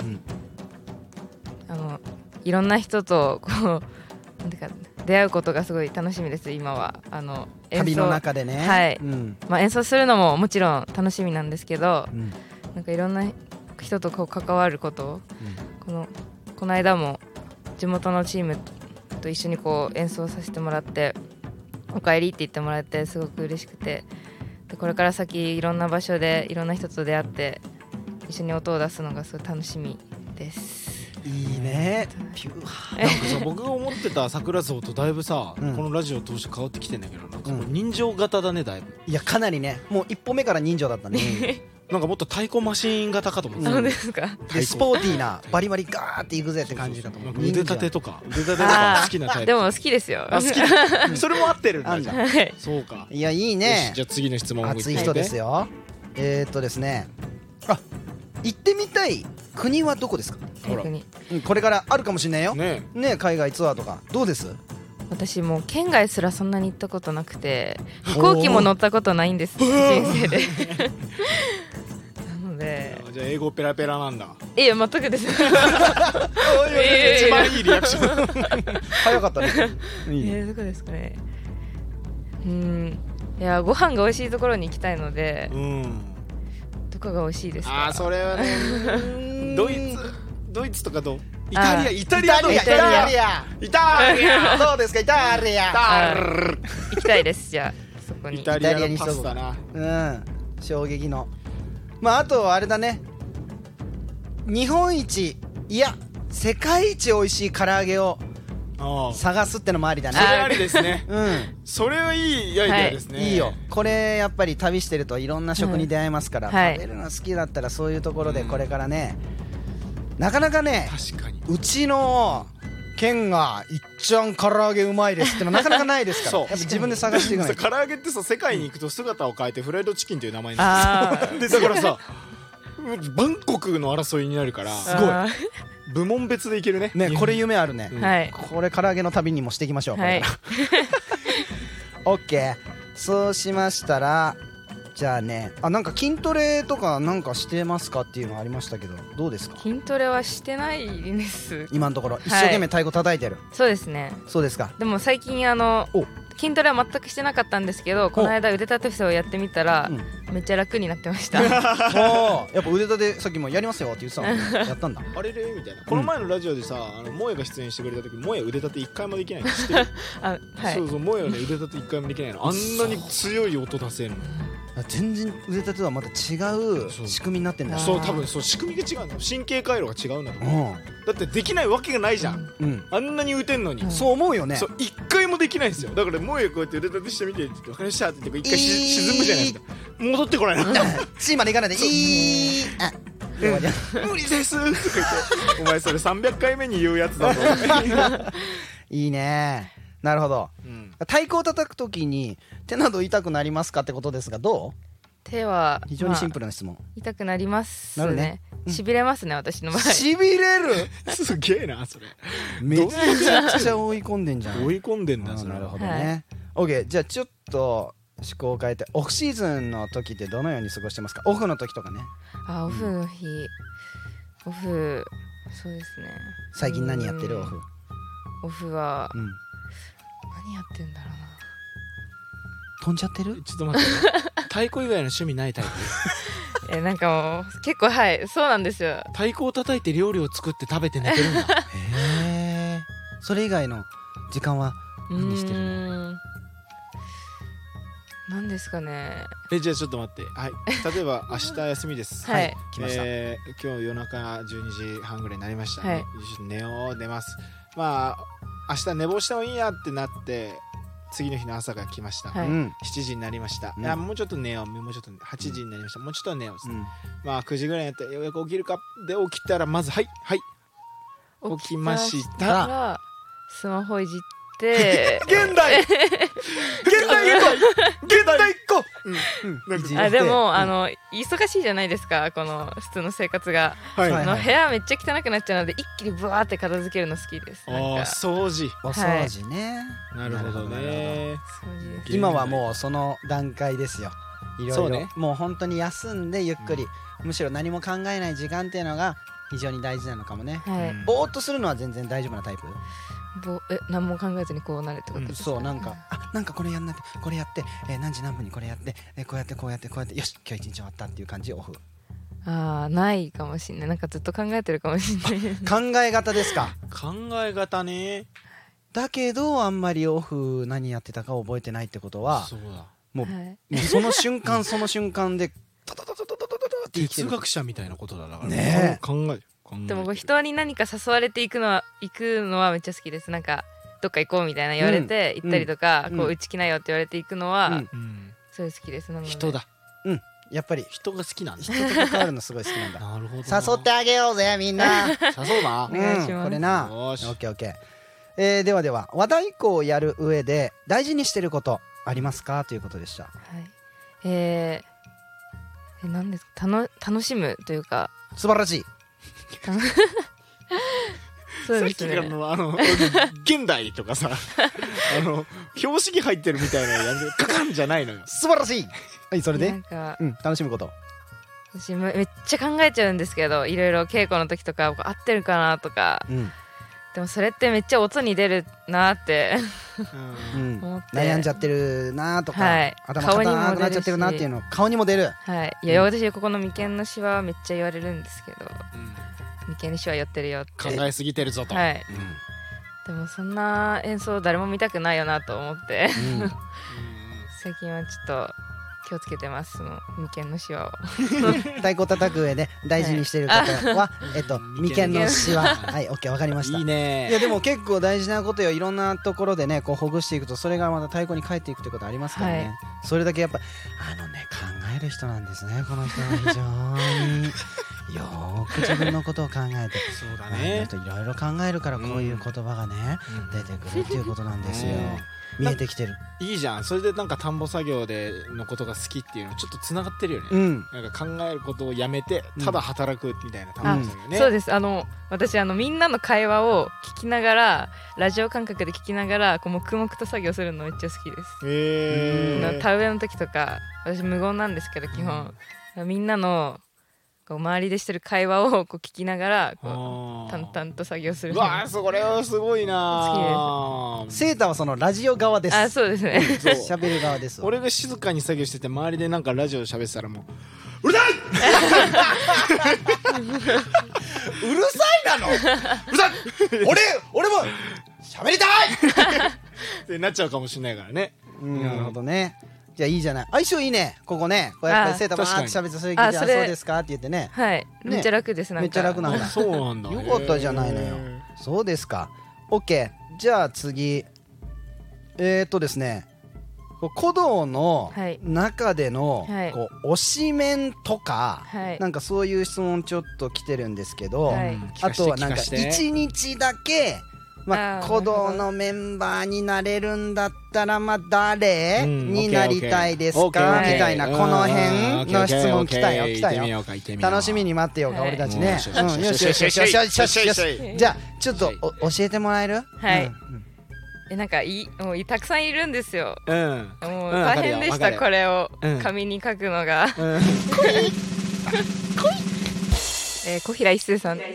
Speaker 3: いろんな人とこうなんていうか出会うことがすごい楽しみです。今は
Speaker 2: 旅の中でね。
Speaker 3: はい。
Speaker 2: うん
Speaker 3: 演奏するのももちろん楽しみなんですけど、
Speaker 2: うん
Speaker 3: なんかいろんな人とこう関わることを、この間も地元のチームと一緒にこう演奏させてもらって、おかえりって言ってもらってすごく嬉しくて、でこれから先いろんな場所でいろんな人と出会って一緒に音を出すのがすごい楽しみです。
Speaker 2: いいね。ピュー
Speaker 1: なんかさ、僕が思ってた桜像とだいぶさ、こ
Speaker 2: うん
Speaker 1: のラジオを通して変わってきてんだけど、なんかもう人情型だね、だいぶ。
Speaker 2: いやかなりね、もう一歩目から人情だったね。
Speaker 1: なんかもっと太鼓マシーン型かと思ってた。
Speaker 3: そうですか。
Speaker 2: でスポーティーなバリバリガーっていくぜって感じだと思う。
Speaker 1: 腕立てとか好きなタイプ。
Speaker 3: でも好きですよ。
Speaker 1: 好き。それも合ってるんだじゃん。
Speaker 3: はい。
Speaker 1: そうか。
Speaker 2: いやいい
Speaker 1: よ
Speaker 2: ね
Speaker 1: し、じゃあ次の質問を
Speaker 2: 熱い人ですよ。ですね、行ってみたい国はどこですか？
Speaker 3: 逆に
Speaker 2: これからあるかもしれないよ
Speaker 1: ね
Speaker 2: ね。海外ツアーとかどうです？
Speaker 3: 私もう県外すらそんなに行ったことなくて、飛行機も乗ったことないんです、人生で。なのので。
Speaker 1: じゃあ英語ペラペラなんだ。
Speaker 3: いや全くです。
Speaker 1: 一番いいリアクション。
Speaker 2: 早かったね。いいね。
Speaker 3: どこですかね。いやご飯が美味しいところに行きたいので、どこが美味しいですか。
Speaker 1: それはね。ドイツとかどう？イ
Speaker 2: タリア
Speaker 1: どう？イタリアどうですか？イタリア。
Speaker 3: 行きたいです。じゃあそこに。
Speaker 1: イタリアのパスタな。
Speaker 2: 衝撃の。まああとあれだね。日本一いや世界一美味しい唐揚げを探すってのもありだね。
Speaker 1: それありですね。それはいいアイデアですね。
Speaker 2: いいよ。これやっぱり旅してるといろんな食に出会えますから、食べるの好きだったらそういうところでこれからね、なかなかね、
Speaker 1: 確かに
Speaker 2: うちの県がいっちゃん唐揚げうまいですってのなかなかないですからやっぱ自分で探していかないと。
Speaker 1: 唐揚げってさ、世界に行くと姿を変えてフライドチキンという名前になってでだからさバンコクの争いになるからすごい部門別でいけるね。
Speaker 2: これ夢あるね。これ唐揚げの旅にもしていきましょう。オッケー。そうしましたらじゃあね、なんか筋トレとかなんかしてますかっていうのありましたけど、どうですか？
Speaker 3: 筋トレはしてないです。
Speaker 2: 今のところ一生懸命太鼓叩いてる。
Speaker 3: そうですね。
Speaker 2: そうですか。
Speaker 3: でも最近筋トレは全くしてなかったんですけど、この間腕立て伏せをやってみたらめっちゃ楽になってました。
Speaker 2: やっぱ腕立てさっきもやりますよって言ってたのやったんだ。
Speaker 1: あれれみたいな。この前のラジオでさ、萌えが出演してくれた時、萌え腕立て一回もできないの知ってる？そうそう、萌えはね腕立て一回もできないの。あんなに強い音出せるの。
Speaker 2: 全然腕立てとはまた違う仕組みになってんだよ。
Speaker 1: そう、多分そう仕組みが違うんだよ。神経回路が違うんだと思う。だってできないわけがないじゃん。あんなに打てんのに。
Speaker 2: そう思うよね。
Speaker 1: そう一回もできないんですよ。だから萌えこうやって腕立てしてみてって分かりましたって言って一回沈むじゃないですか。戻ってこないの。
Speaker 2: C までいかないで
Speaker 1: 無理ですとか言って、お前それ300回目に言うやつだぞ。
Speaker 2: いいね。なるほど。太鼓を叩くときに手など痛くなりますかってことですが、どう？
Speaker 3: 手は
Speaker 2: 非常にシンプルな質問。
Speaker 3: 痛くなります
Speaker 2: なるね。
Speaker 3: ね。しびれますね、私の場合。
Speaker 2: しびれる？
Speaker 1: すげえなそれ。
Speaker 2: めちゃくちゃ追い込んでんじゃん。
Speaker 1: 追い込んでんだそれ。
Speaker 2: なるほどね。OK、じゃあちょっと思考を変えて、オフシーズンの時ってどのように過ごしてますか？オフの時とかね。
Speaker 3: オフの日、オフ、そうですね。
Speaker 2: 最近何やってる？オフ。
Speaker 3: オフは何やってんだろうな。
Speaker 2: 飛んじゃってる？
Speaker 1: ちょっと待って。太鼓以外の趣味ないタイプ？
Speaker 3: なんかもう結構そうなんですよ。
Speaker 1: 太鼓を叩いて料理を作って食べて寝てるんだ。へ
Speaker 2: え。それ以外の時間は何してるの？
Speaker 3: 何ですかね。
Speaker 1: じゃあちょっと待って。はい。例えば明日休みです。
Speaker 2: はい。来ました。
Speaker 1: 今日夜中12時半ぐらいになりましたね。ちょっと寝ます。まあ明日寝坊してもいいやってなって次の日の朝が来ました。7時になりました。いやもうちょっと寝よう。もうちょっと8時になりました。もうちょっと寝よう。まあ9時ぐらいになってようやく起きるかで起きたらまず起きました。
Speaker 3: スマホいじって
Speaker 2: 現代行こう。
Speaker 3: でも忙しいじゃないですか、この普通の生活が。部屋めっちゃ汚くなっちゃうので一気にブワーって片付けるの好きです。
Speaker 1: 掃除。
Speaker 2: お掃除ね。
Speaker 1: なるほどね。
Speaker 2: 今はもうその段階ですよ。いろいろもう本当に休んでゆっくり、むしろ何も考えない時間っていうのが非常に大事なのかもね。ぼーっとするのは全然大丈夫なタイプ？
Speaker 3: 何も考えずにこうなるってことですか？
Speaker 2: そう、なんかこれやんなきゃ、これやって、何時何分にこれやって、こうやってよし今日一日終わったっていう感じ。オフ
Speaker 3: ないかもしれない。なんかずっと考えてるかもしれない。
Speaker 2: 考え方ですか？
Speaker 1: 考え方ね。
Speaker 2: だけどあんまりオフ何やってたか覚えてないってことは、もうその瞬間その瞬間でタタタタタタタって生きてる。
Speaker 1: 哲学者みたいなことだから
Speaker 2: ね。
Speaker 1: 考える。
Speaker 3: でも人に何か誘われて行くのはめっちゃ好きです。なんかどっか行こうみたいな言われて行ったりとか、こううち来なよって言われて行くのはそれ好きです。
Speaker 1: 人だ。
Speaker 2: やっぱり
Speaker 1: 人が好きなんだ。
Speaker 2: 人と関わるのすごい好きなんだ。
Speaker 1: なるほど。
Speaker 2: 誘ってあげようぜみんな。
Speaker 1: 誘うな。
Speaker 3: お願いします。
Speaker 2: これな。オッケー。では和太鼓をやる上で大事にしてることありますかということでした。
Speaker 3: 何ですか？楽しむというか。
Speaker 2: 素晴らしい。
Speaker 1: そうですね。さっきから現代とかさ標識入ってるみたいなやつカカンじゃないのよ。
Speaker 2: 素晴らしい。はい、それで
Speaker 3: なんか
Speaker 2: 楽しむこと。
Speaker 3: 私めっちゃ考えちゃうんですけど、いろいろ稽古の時とか合ってるかなとか、でもそれってめっちゃ音に出るなって思って、
Speaker 2: 悩んじゃってるなとか、頭
Speaker 3: 顔にも
Speaker 2: 硬くなっちゃってるなっていうの顔にも出る。
Speaker 3: いや、私ここの眉間のシワはめっちゃ言われるんですけど、眉間にシワ寄ってるよって
Speaker 1: 考えすぎてるぞと。
Speaker 3: でもそんな演奏誰も見たくないよなと思って最近はちょっと気をつけてます、その眉間のシワを
Speaker 2: 太鼓叩く上で大事にしてる方は、眉間のシワはい、オッケー、わかりました。
Speaker 1: いいね。
Speaker 2: いやでも結構大事なことよ。いろんなところでねこうほぐしていくとそれがまた太鼓に返っていくってことありますからね、それだけやっぱ考える人なんですね、この人は。非常によーく自分のことを考えて
Speaker 1: そうだね、
Speaker 2: いろいろ考えるからこういう言葉がね、出てくるっていうことなんですよ。見えてきてる。
Speaker 1: いいじゃん。それでなんか田んぼ作業でのことが好きっていうのちょっとつながってるよね、なんか考えることをやめてただ働くみたいな田んぼ作業ね、
Speaker 3: そうです。私みんなの会話を聞きながら、ラジオ感覚で聞きながらこう黙々と作業するのめっちゃ好きです。田植えの時とか私無言なんですけど基本、みんなのこう周りでしてる会話をこう聞きながらこう淡々と作業する。
Speaker 1: うわー、それはすごいな。
Speaker 3: 好きです。
Speaker 2: セーターはそのラジオ側です。
Speaker 3: そうですね。
Speaker 2: 喋る側です。
Speaker 1: 俺が静かに作業してて周りでなんかラジオで喋ってたらもううるさいう
Speaker 2: るさいなのうるさい俺も喋りたい
Speaker 1: ってなっちゃうかもしれないからね。
Speaker 2: なるほどね。じゃあいいじゃない。相性いいね。ここね、こうやっぱりセーターバーって喋ってそれ聞いて、そうですかって言ってね。
Speaker 3: めっちゃ楽です。
Speaker 2: めっちゃ楽なんだ。
Speaker 1: そうなんだ。
Speaker 2: よかったじゃないのよ。そうですか。OK。じゃあ次。ですね、古道の中でのこう推しメンとか、なんかそういう質問ちょっと来てるんですけど、あとはなんか1日だけ古道のメンバーになれるんだったら誰になりたいですかみたいな、この辺の質問来たよ。楽しみに待ってようか俺たちね。よしよしよしよしよしよし。じゃあちょっと教えてもらえる？
Speaker 3: なんかもうたくさんいるんですよ。もう大変でした、これを紙に書くのが。小平一生さん。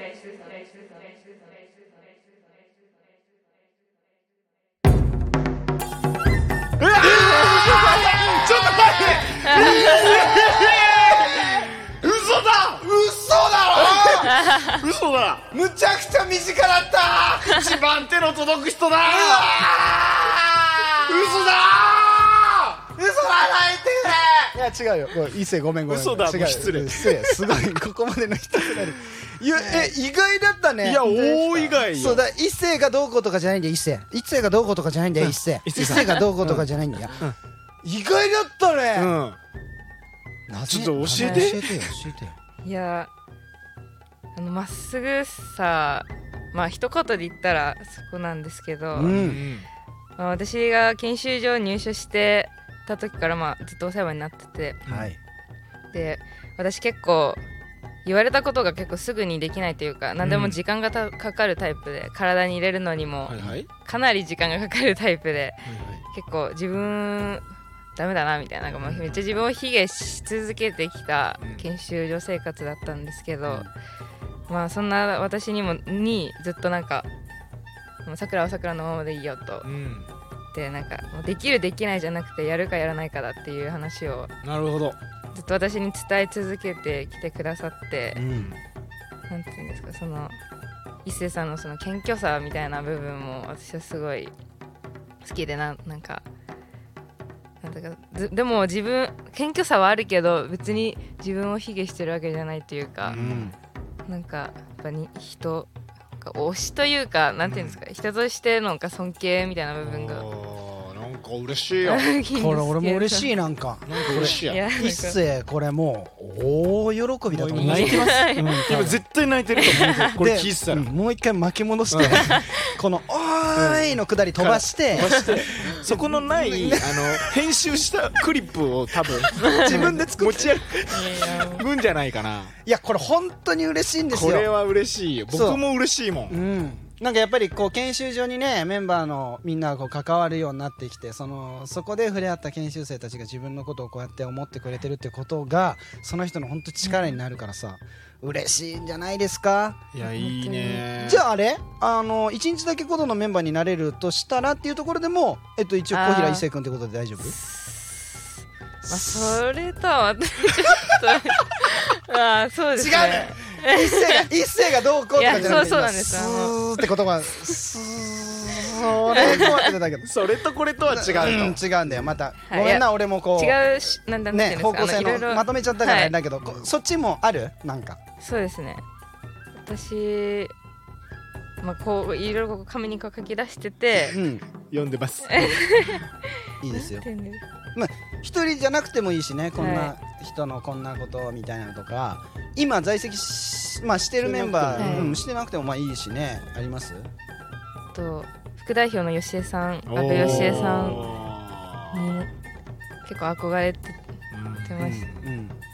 Speaker 1: 嘘だ。
Speaker 2: むちゃくちゃ身近だった。
Speaker 1: 一番手の届く人だ。
Speaker 2: 嘘だ泣いてる。いや違うよ、一世ごめん。
Speaker 1: 嘘だ。失礼
Speaker 2: すごいここまでの人になる。意外だったね。
Speaker 1: いや大意外よ。
Speaker 2: そうだ、一世がどうこうとかじゃないんだよ。一世がどうこうとかじゃないんだよ。一世がどうこうとかじゃないんだよ。意外だったね。
Speaker 1: ちょっと教えてよ。
Speaker 3: いやまっすぐさ、一言で言ったらそこなんですけど、私が研修所入所してた時からずっとお世話になってて、で私結構言われたことが結構すぐにできないというか、何でも時間がかかるタイプで、体に入れるのにもかなり時間がかかるタイプで、結構自分ダメだなみたいな、めっちゃ自分を卑下し続けてきた研修所生活だったんですけど、そんな私にずっとなんかさくらはさくらのままでいいよと、でなんかできるできないじゃなくてやるかやらないかだっていう話を
Speaker 1: なるほど
Speaker 3: ずっと私に伝え続けてきてくださって、なんていうんですか、その一星さんのその謙虚さみたいな部分も私はすごい好きで、なんかでも謙虚さはあるけど別に自分を卑下してるわけじゃないというか、なんかやっぱり人推しというか、なんていうんですか、人としての尊敬みたいな部分が
Speaker 1: なんか嬉しいよ。
Speaker 2: これ俺も嬉しい。なんか
Speaker 1: 嬉しいや。
Speaker 2: 一世これもう大喜びだと思います。
Speaker 1: 泣いてます。今絶対泣いてると思う。これ聞いてたら
Speaker 2: もう一回巻き戻してこのおーいのくだり飛ばして
Speaker 1: そこのない編集したクリップを多分
Speaker 2: 自分で作って
Speaker 1: 持ち歩くんじゃないかな。
Speaker 2: いやこれ本当に嬉しいんですよ。
Speaker 1: これは嬉しいよ。僕も嬉しいもん。
Speaker 2: なんかやっぱりこう研修所にねメンバーのみんながこう関わるようになってきて、そこで触れ合った研修生たちが自分のことをこうやって思ってくれてるってことがその人の本当力になるからさ、嬉しいんじゃないですか。
Speaker 1: いやいいね。
Speaker 2: じゃああれ1日だけコドのメンバーになれるとしたらっていうところでも一応小平一生君ってことで大丈夫？
Speaker 3: それとはまたちょっとそうですね。
Speaker 2: 一世がどうこうとかじゃなくて、
Speaker 3: そうなんです。
Speaker 2: スーって言葉スーれとってだけど
Speaker 1: それとこれとは違うと、
Speaker 2: 違うんだよ。またごめんな、俺もこう
Speaker 3: 違うしなんていうんですか、
Speaker 2: 方向性のまとめちゃったからあれだけど、そっちもある？なんか
Speaker 3: そうですね。私こういろいろ紙にこう書き出してて、
Speaker 1: 読んでます。
Speaker 2: いいですよ。一人じゃなくてもいいしね、こんな人のこんなことみたいなのとか、今在籍してるメンバーしてなくてもいいしね。あります？
Speaker 3: 副代表の吉江さん、阿部吉江さんに結構憧れてました。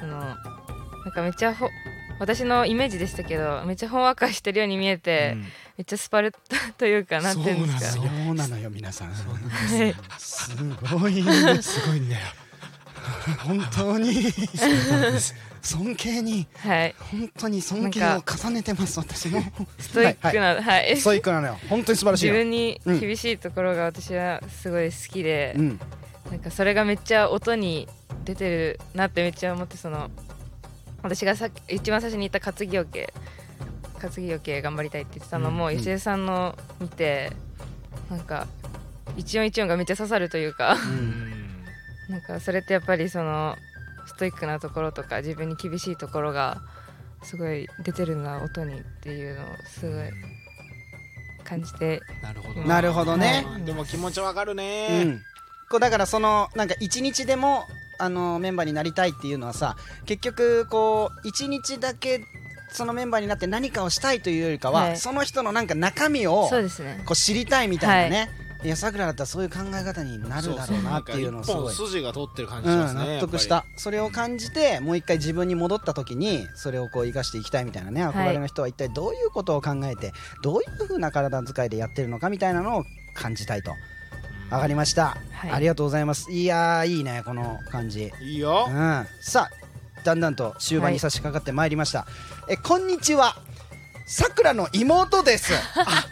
Speaker 3: なんかめっちゃ私のイメージでしたけど、めっちゃほんわかしてるように見えて、めっちゃスパルタというか、なんていうんですか。
Speaker 2: そうなのよ皆さん。すごいすごいんだよ。本当に尊敬に、本当に尊敬を重ねてます。私も
Speaker 3: ストイックな、
Speaker 2: ストイックなのよ。本当に素晴らしいよ。
Speaker 3: 自分に厳しいところが私はすごい好きで、なんかそれがめっちゃ音に出てるなってめっちゃ思って、私が一番最初に言った担ぎ桶頑張りたいって言ってたのも、吉江さんの見て、なんか一音一音がめっちゃ刺さるというか、なんかそれってやっぱりストイックなところとか自分に厳しいところがすごい出てるな音にっていうのをすごい感じて。
Speaker 2: なるほどね。
Speaker 1: でも気持ちわかるね。
Speaker 2: だからなんか一日でもメンバーになりたいっていうのはさ、結局こう一日だけそのメンバーになって何かをしたいというよりかは、その人のなんか中身をこう知りたいみたいなね。いや、さくらだったらそういう考え方になるだろうなっていうのをすごい
Speaker 1: 筋が通ってる感じしますね。
Speaker 2: 納得した。それを感じてもう一回自分に戻った時にそれをこう生かしていきたいみたいなね。憧れの人は一体どういうことを考えてどういう風な体遣いでやってるのかみたいなのを感じたいと。わかりました、ありがとうございます。いやー、いいねこの感じ。いいよ。さあだんだんと終盤に差し掛かってまいりました。こんにちは、さくらの妹です。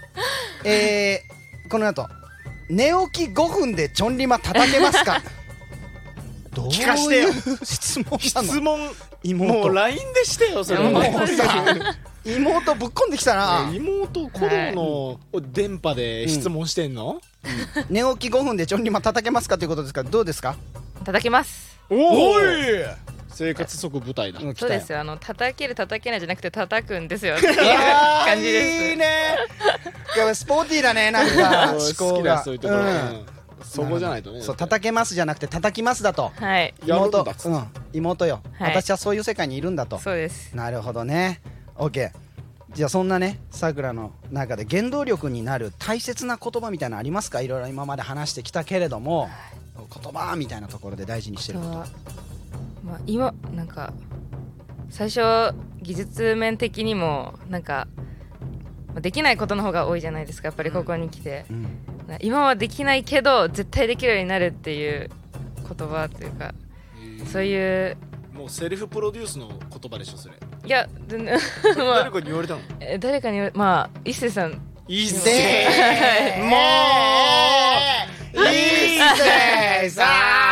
Speaker 2: この後寝起き5分でちょんりま叩けますか？どういう
Speaker 1: 聞かしてよ。
Speaker 2: 質問したの？
Speaker 1: 質問もう LINE でしてよそれ。
Speaker 2: もうさ妹ぶっこんできたな。
Speaker 1: 妹コロの電波で質問してんの？
Speaker 2: 寝起き5分でちょんりま叩けますかということですから、どうですか？
Speaker 3: 叩けます。
Speaker 1: おい、生活即舞台だ。
Speaker 3: そうですよ。叩ける叩けないじゃなくて叩くんですよっていう感じです。
Speaker 2: いいね。スポーティーだね、なんか思考が。
Speaker 1: そういうところ、そこじゃないとね。そう、
Speaker 2: 叩けますじゃなくて叩きますだと。
Speaker 3: はい。
Speaker 2: 妹よ、私はそういう世界にいるんだと。
Speaker 3: そうです。
Speaker 2: なるほどね。 OK。 じゃあそんなねさくらの中で原動力になる大切な言葉みたいなのありますか？いろいろ今まで話してきたけれども、言葉みたいなところで大事にしてること。
Speaker 3: 今なんか最初技術面的にもなんかできないことの方が多いじゃないですか、やっぱりここに来て、今はできないけど絶対できるようになるっていう言葉というか、そういう
Speaker 1: もうセルフプロデュースの言葉でしょそれ。
Speaker 3: いや
Speaker 1: 誰かに言われたの？誰かに
Speaker 3: 一星さん。
Speaker 1: 一星もう一星さ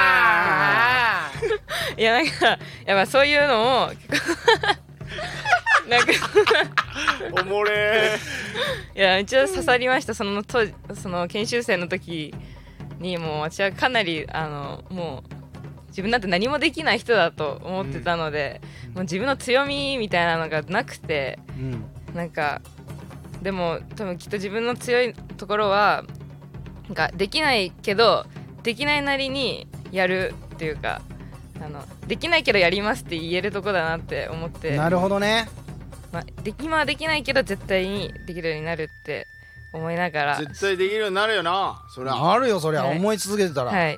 Speaker 3: ん。いやなんかやっぱそういうのをなんか
Speaker 1: おもれ
Speaker 3: いやめっちゃ刺さりました。その研修生の時にもう私はかなりもう自分なんて何もできない人だと思ってたので、もう自分の強みみたいなのがなくて、なんかでも多分きっと自分の強いところはなんかできないけどできないなりにやるっていうか、できないけどやりますって言えるとこだなって思って。
Speaker 2: なるほどね。
Speaker 3: 今はできないけど絶対にできるようになるって思いながら。
Speaker 1: 絶対できるようになるよな。そりゃ
Speaker 2: あるよ、そりゃ、思い続けてたら。
Speaker 3: はい。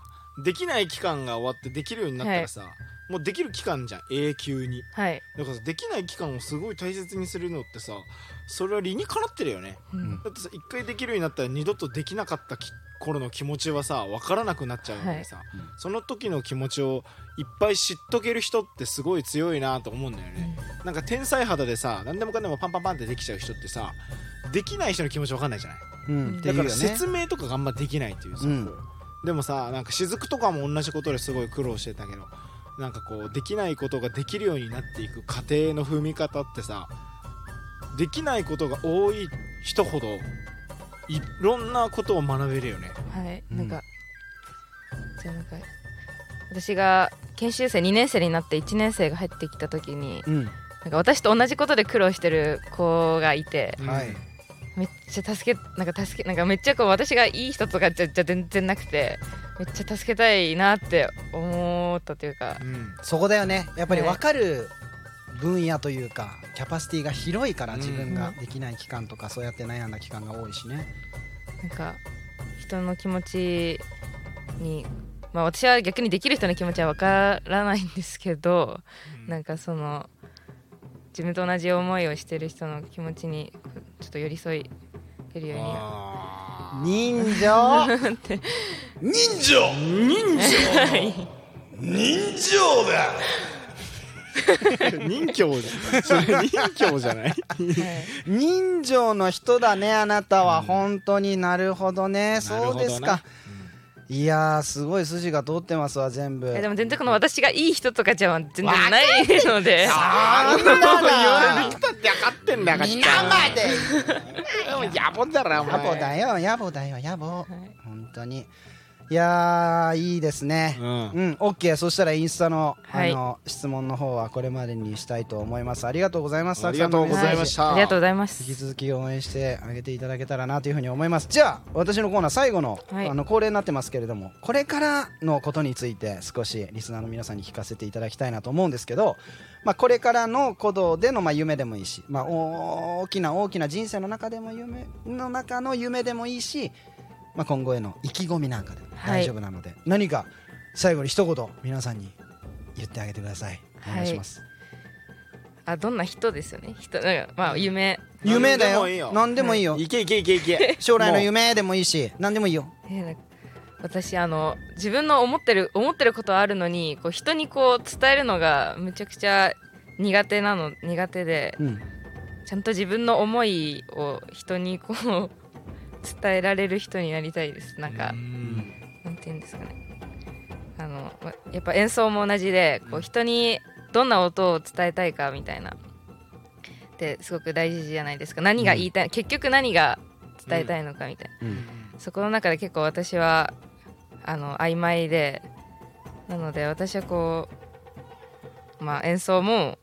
Speaker 1: いつも思うんだけどさ、できない期間が終わってできるようになったらさ、 もうできる期間じゃん永久に。
Speaker 3: はい
Speaker 1: だからできない期間をすごい大切にするのってさ、それは理にかなってるよね。だってさ一回できるようになったら二度とできなかった頃の気持ちはさ分からなくなっちゃうのでさ、その時の気持ちをいっぱい知っとける人ってすごい強いなと思うんだよね。なんか天才肌でさ何でもかんでもパンパンパンってできちゃう人ってさ、できない人の気持ち分かんないじゃない。だから説明とかがあんまできないっていうさ、でもさなんか雫とかも同じことですごい苦労してたけど、なんかこうできないことができるようになっていく過程の踏み方ってさ、できないことが多い人ほどいろんなことを学べるよね。
Speaker 3: はい、なんかじゃあなんか私が研修生2年生になって1年生が入ってきた時に、なんか私と同じことで苦労してる子がいて、めっちゃ助けなんかめっちゃこう私がいい人とかじゃ全然なくて、めっちゃ助けたいなって思ったというか、
Speaker 2: そこだよね。やっぱり分かる分野というかキャパシティが広いから、自分ができない期間とかそうやって悩んだ期間が多いしね。
Speaker 3: なんか人の気持ちに、まあ私は逆にできる人の気持ちは分からないんですけど、なんかその自分と同じ思いをしてる人の気持ちにちょっと寄り添えるように。
Speaker 2: 人情
Speaker 1: だ人情それ人情じゃない
Speaker 2: 人情の人だねあなたは。本当になるほどね。そうですか。いやーすごい筋が通ってますわ全部。
Speaker 3: でも全然この私がいい人とかじゃ全然ないので、
Speaker 1: そんなの言われてきたって分かってんだから。
Speaker 2: 皆まで
Speaker 1: 野暮だろお前。
Speaker 2: 野暮だよ野暮だよ野暮、本当に。いやーいいですね。OK。そしたらインスタの、質問の方はこれまでにしたいと思います。ありがとうございます。
Speaker 1: ありがとうございました。
Speaker 3: ありがとうございます。
Speaker 2: 引き続き応援してあげていただけたらなというふうに思います。じゃあ私のコーナー最後の、恒例になってますけれども、これからのことについて少しリスナーの皆さんに聞かせていただきたいなと思うんですけど、これからのことでの、夢でもいいし、大きな人生の中でも夢の中の夢でもいいし、今後への意気込みなんかで大丈夫なので、何か最後に一言皆さんに言ってあげてください。お願いします。
Speaker 3: どんな人ですよね。なんか夢
Speaker 2: だよ。何でもいいよ。
Speaker 1: いけ
Speaker 2: 将来の夢でもいいし何でもいいよ。
Speaker 3: 私自分の思ってることはあるのに、こう人にこう伝えるのがめちゃくちゃ苦手で、ちゃんと自分の思いを人にこう伝えられる人になりたいです。なんかなんていうんですかね、やっぱ演奏も同じで、こう人にどんな音を伝えたいかみたいなってすごく大事じゃないですか。何が言いたい、結局何が伝えたいのかみたいな、そこの中で結構私は曖昧で、なので私はこう、演奏も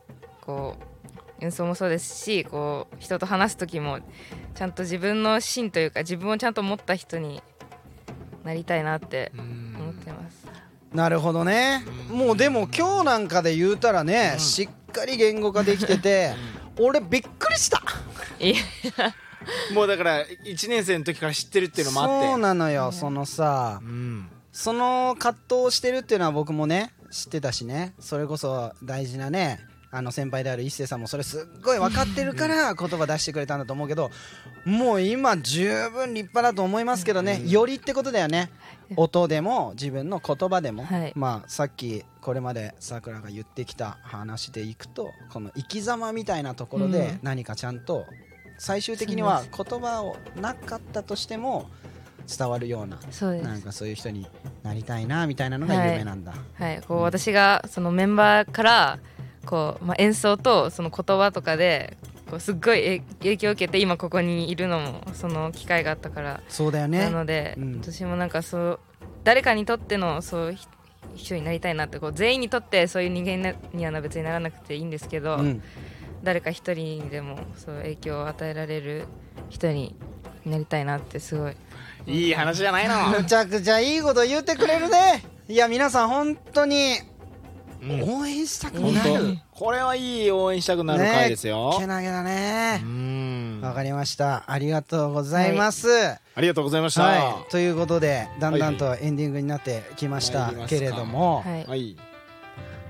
Speaker 3: そうですし、こう人と話す時もちゃんと自分の芯というか自分をちゃんと持った人になりたいなって思ってます。
Speaker 2: なるほどね。もうでも今日なんかで言うたらね、しっかり言語化できてて俺びっくりした。
Speaker 1: もうだから1年生の時から知ってるっていうのもあって。
Speaker 2: そうなのよ。そのさ、その葛藤をしてるっていうのは僕もね知ってたしね、それこそ大事なね先輩である一星さんもそれすっごい分かってるから言葉出してくれたんだと思うけど、もう今十分立派だと思いますけどね、よりってことだよね。音でも自分の言葉でも、さっきこれまでさくらが言ってきた話でいくと、この生き様みたいなところで何かちゃんと最終的には言葉をなかったとしても伝わるような、なんかそういう人になりたいなみたいなのが夢なんだ。
Speaker 3: こう私がそのメンバーからこう、演奏とその言葉とかでこうすっごい影響を受けて今ここにいるのもその機会があったから。
Speaker 2: そうだよね。
Speaker 3: なので、私もなんか誰かにとってのそういう人になりたいなって、こう全員にとってそういう人間には別にならなくていいんですけど、誰か一人にでもそう影響を与えられる人になりたいなってすごい
Speaker 1: いい話じゃないの。
Speaker 2: むちゃくちゃいいこと言ってくれるね。いや皆さん本当に応援したくなる、
Speaker 1: これはいい応援したくなる回ですよ。
Speaker 2: けなげだね。わかりました。ありがとうございます。
Speaker 1: ありがとうございました。
Speaker 2: ということでだんだんとエンディングになってきましたけれども、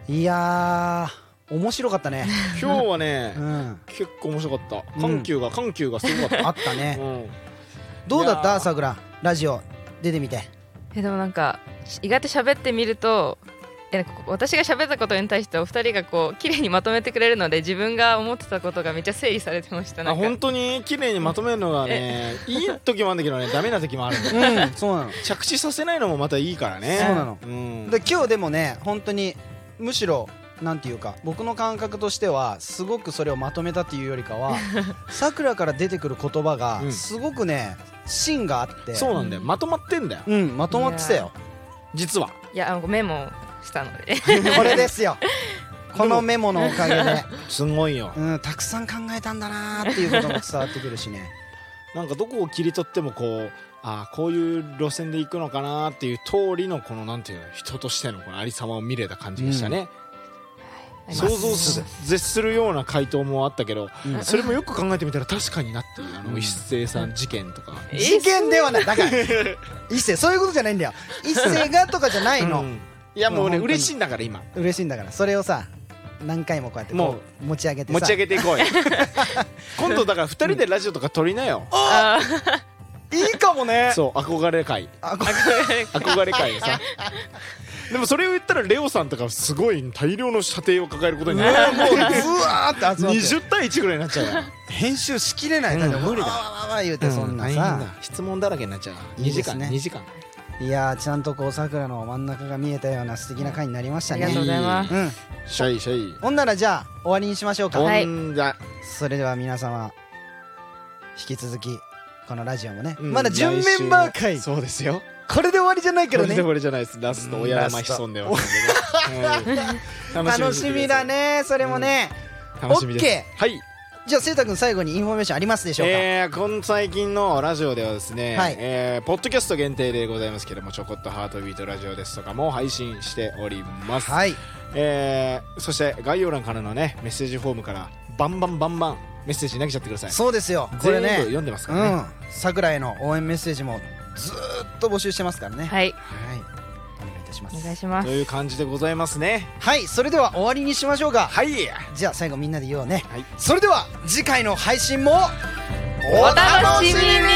Speaker 2: いやー面白かったね。
Speaker 1: 今日はね、
Speaker 2: 結
Speaker 1: 構面白かった。緩急がすごかった。
Speaker 2: あったね。どうだったさくら、ラジオ出てみて。
Speaker 3: でもなんか意外と喋ってみると私が喋ったことに対してお二人がこう綺麗にまとめてくれるので、自分が思ってたことがめっちゃ整理されてました。
Speaker 1: 本当に綺麗にまとめるのがねいい時もあるんだけどね、ダメな時もあるんだ
Speaker 2: そうなの。
Speaker 1: 着地させないのもまたいいからね。
Speaker 2: そうなの。で今日でもね、本当にむしろなんていうか、僕の感覚としてはすごくそれをまとめたっていうよりかはさくらから出てくる言葉がすごくね、芯があって。
Speaker 1: そうなんだよ、まとまってんだよ。
Speaker 2: まとまってたよ実は。
Speaker 3: いやメモしたので
Speaker 2: これですよこのメモのおかげ
Speaker 1: ですごいよ、
Speaker 2: たくさん考えたんだなーっていうことも伝わってくるしね
Speaker 1: なんかどこを切り取ってもこういう路線で行くのかなっていう通りのこのなんていうの、人としてのこのありさまを見れた感じでしたね。想像絶するような回答もあったけど、それもよく考えてみたら確かになっていう、一斉さん事件とか。
Speaker 2: 事件ではない、だから一斉そういうことじゃないんだよ。一斉がとかじゃないの。
Speaker 1: いやもうね、嬉しいんだから今。
Speaker 2: 嬉しいんだから、それをさ何回もこうやってこう持ち上げてさ、
Speaker 1: 持ち上げていこうよ今度だから2人でラジオとか撮りなよ。
Speaker 2: いいかもね。
Speaker 1: そう憧れ会でさでもそれを言ったらレオさんとかすごい大量の射程を抱えることになる。
Speaker 2: もうずわーって集まって
Speaker 1: 20対1ぐらいになっちゃうよ。
Speaker 2: 編集しきれない。無理だ。わ言うてそんなさ
Speaker 1: 質問だらけになっちゃう。2時間。
Speaker 2: いやちゃんとこうさくらの真ん中が見えたような素敵な回になりましたね。
Speaker 3: ありがとうございます。
Speaker 1: シャイシャイ。
Speaker 2: ほんならじゃあ終わりにしましょうか。
Speaker 3: はい。
Speaker 2: それでは皆様引き続きこのラジオもね、まだ準メンバー回。
Speaker 1: そうですよ。
Speaker 2: これで終わりじゃないけどね。
Speaker 1: これで終わりじゃないです。ラスト親山潜んでますんでね。
Speaker 2: 楽しみだね。それもね。
Speaker 1: 楽しみです。はい。
Speaker 2: じゃあせいたくん、最後にインフォメーションありますでしょうか。
Speaker 1: この最近のラジオではですね、ポッドキャスト限定でございますけども、ちょこっとハートビートラジオですとかも配信しております。はい。そして概要欄からのねメッセージフォームからバンバンメッセージ投げちゃってください。
Speaker 2: そうですよ。これね、
Speaker 1: 全部読んでますからね。
Speaker 2: さくらへの応援メッセージもずーっと募集してますからね。
Speaker 3: はい。
Speaker 2: お願いいたします。
Speaker 3: お願いします。
Speaker 1: という感じでございますね。
Speaker 2: はい。それでは終わりにしましょうか。
Speaker 1: はい。
Speaker 2: じゃあ最後みんなで言おうね。はい。それでは次回の配信も
Speaker 3: お楽しみに。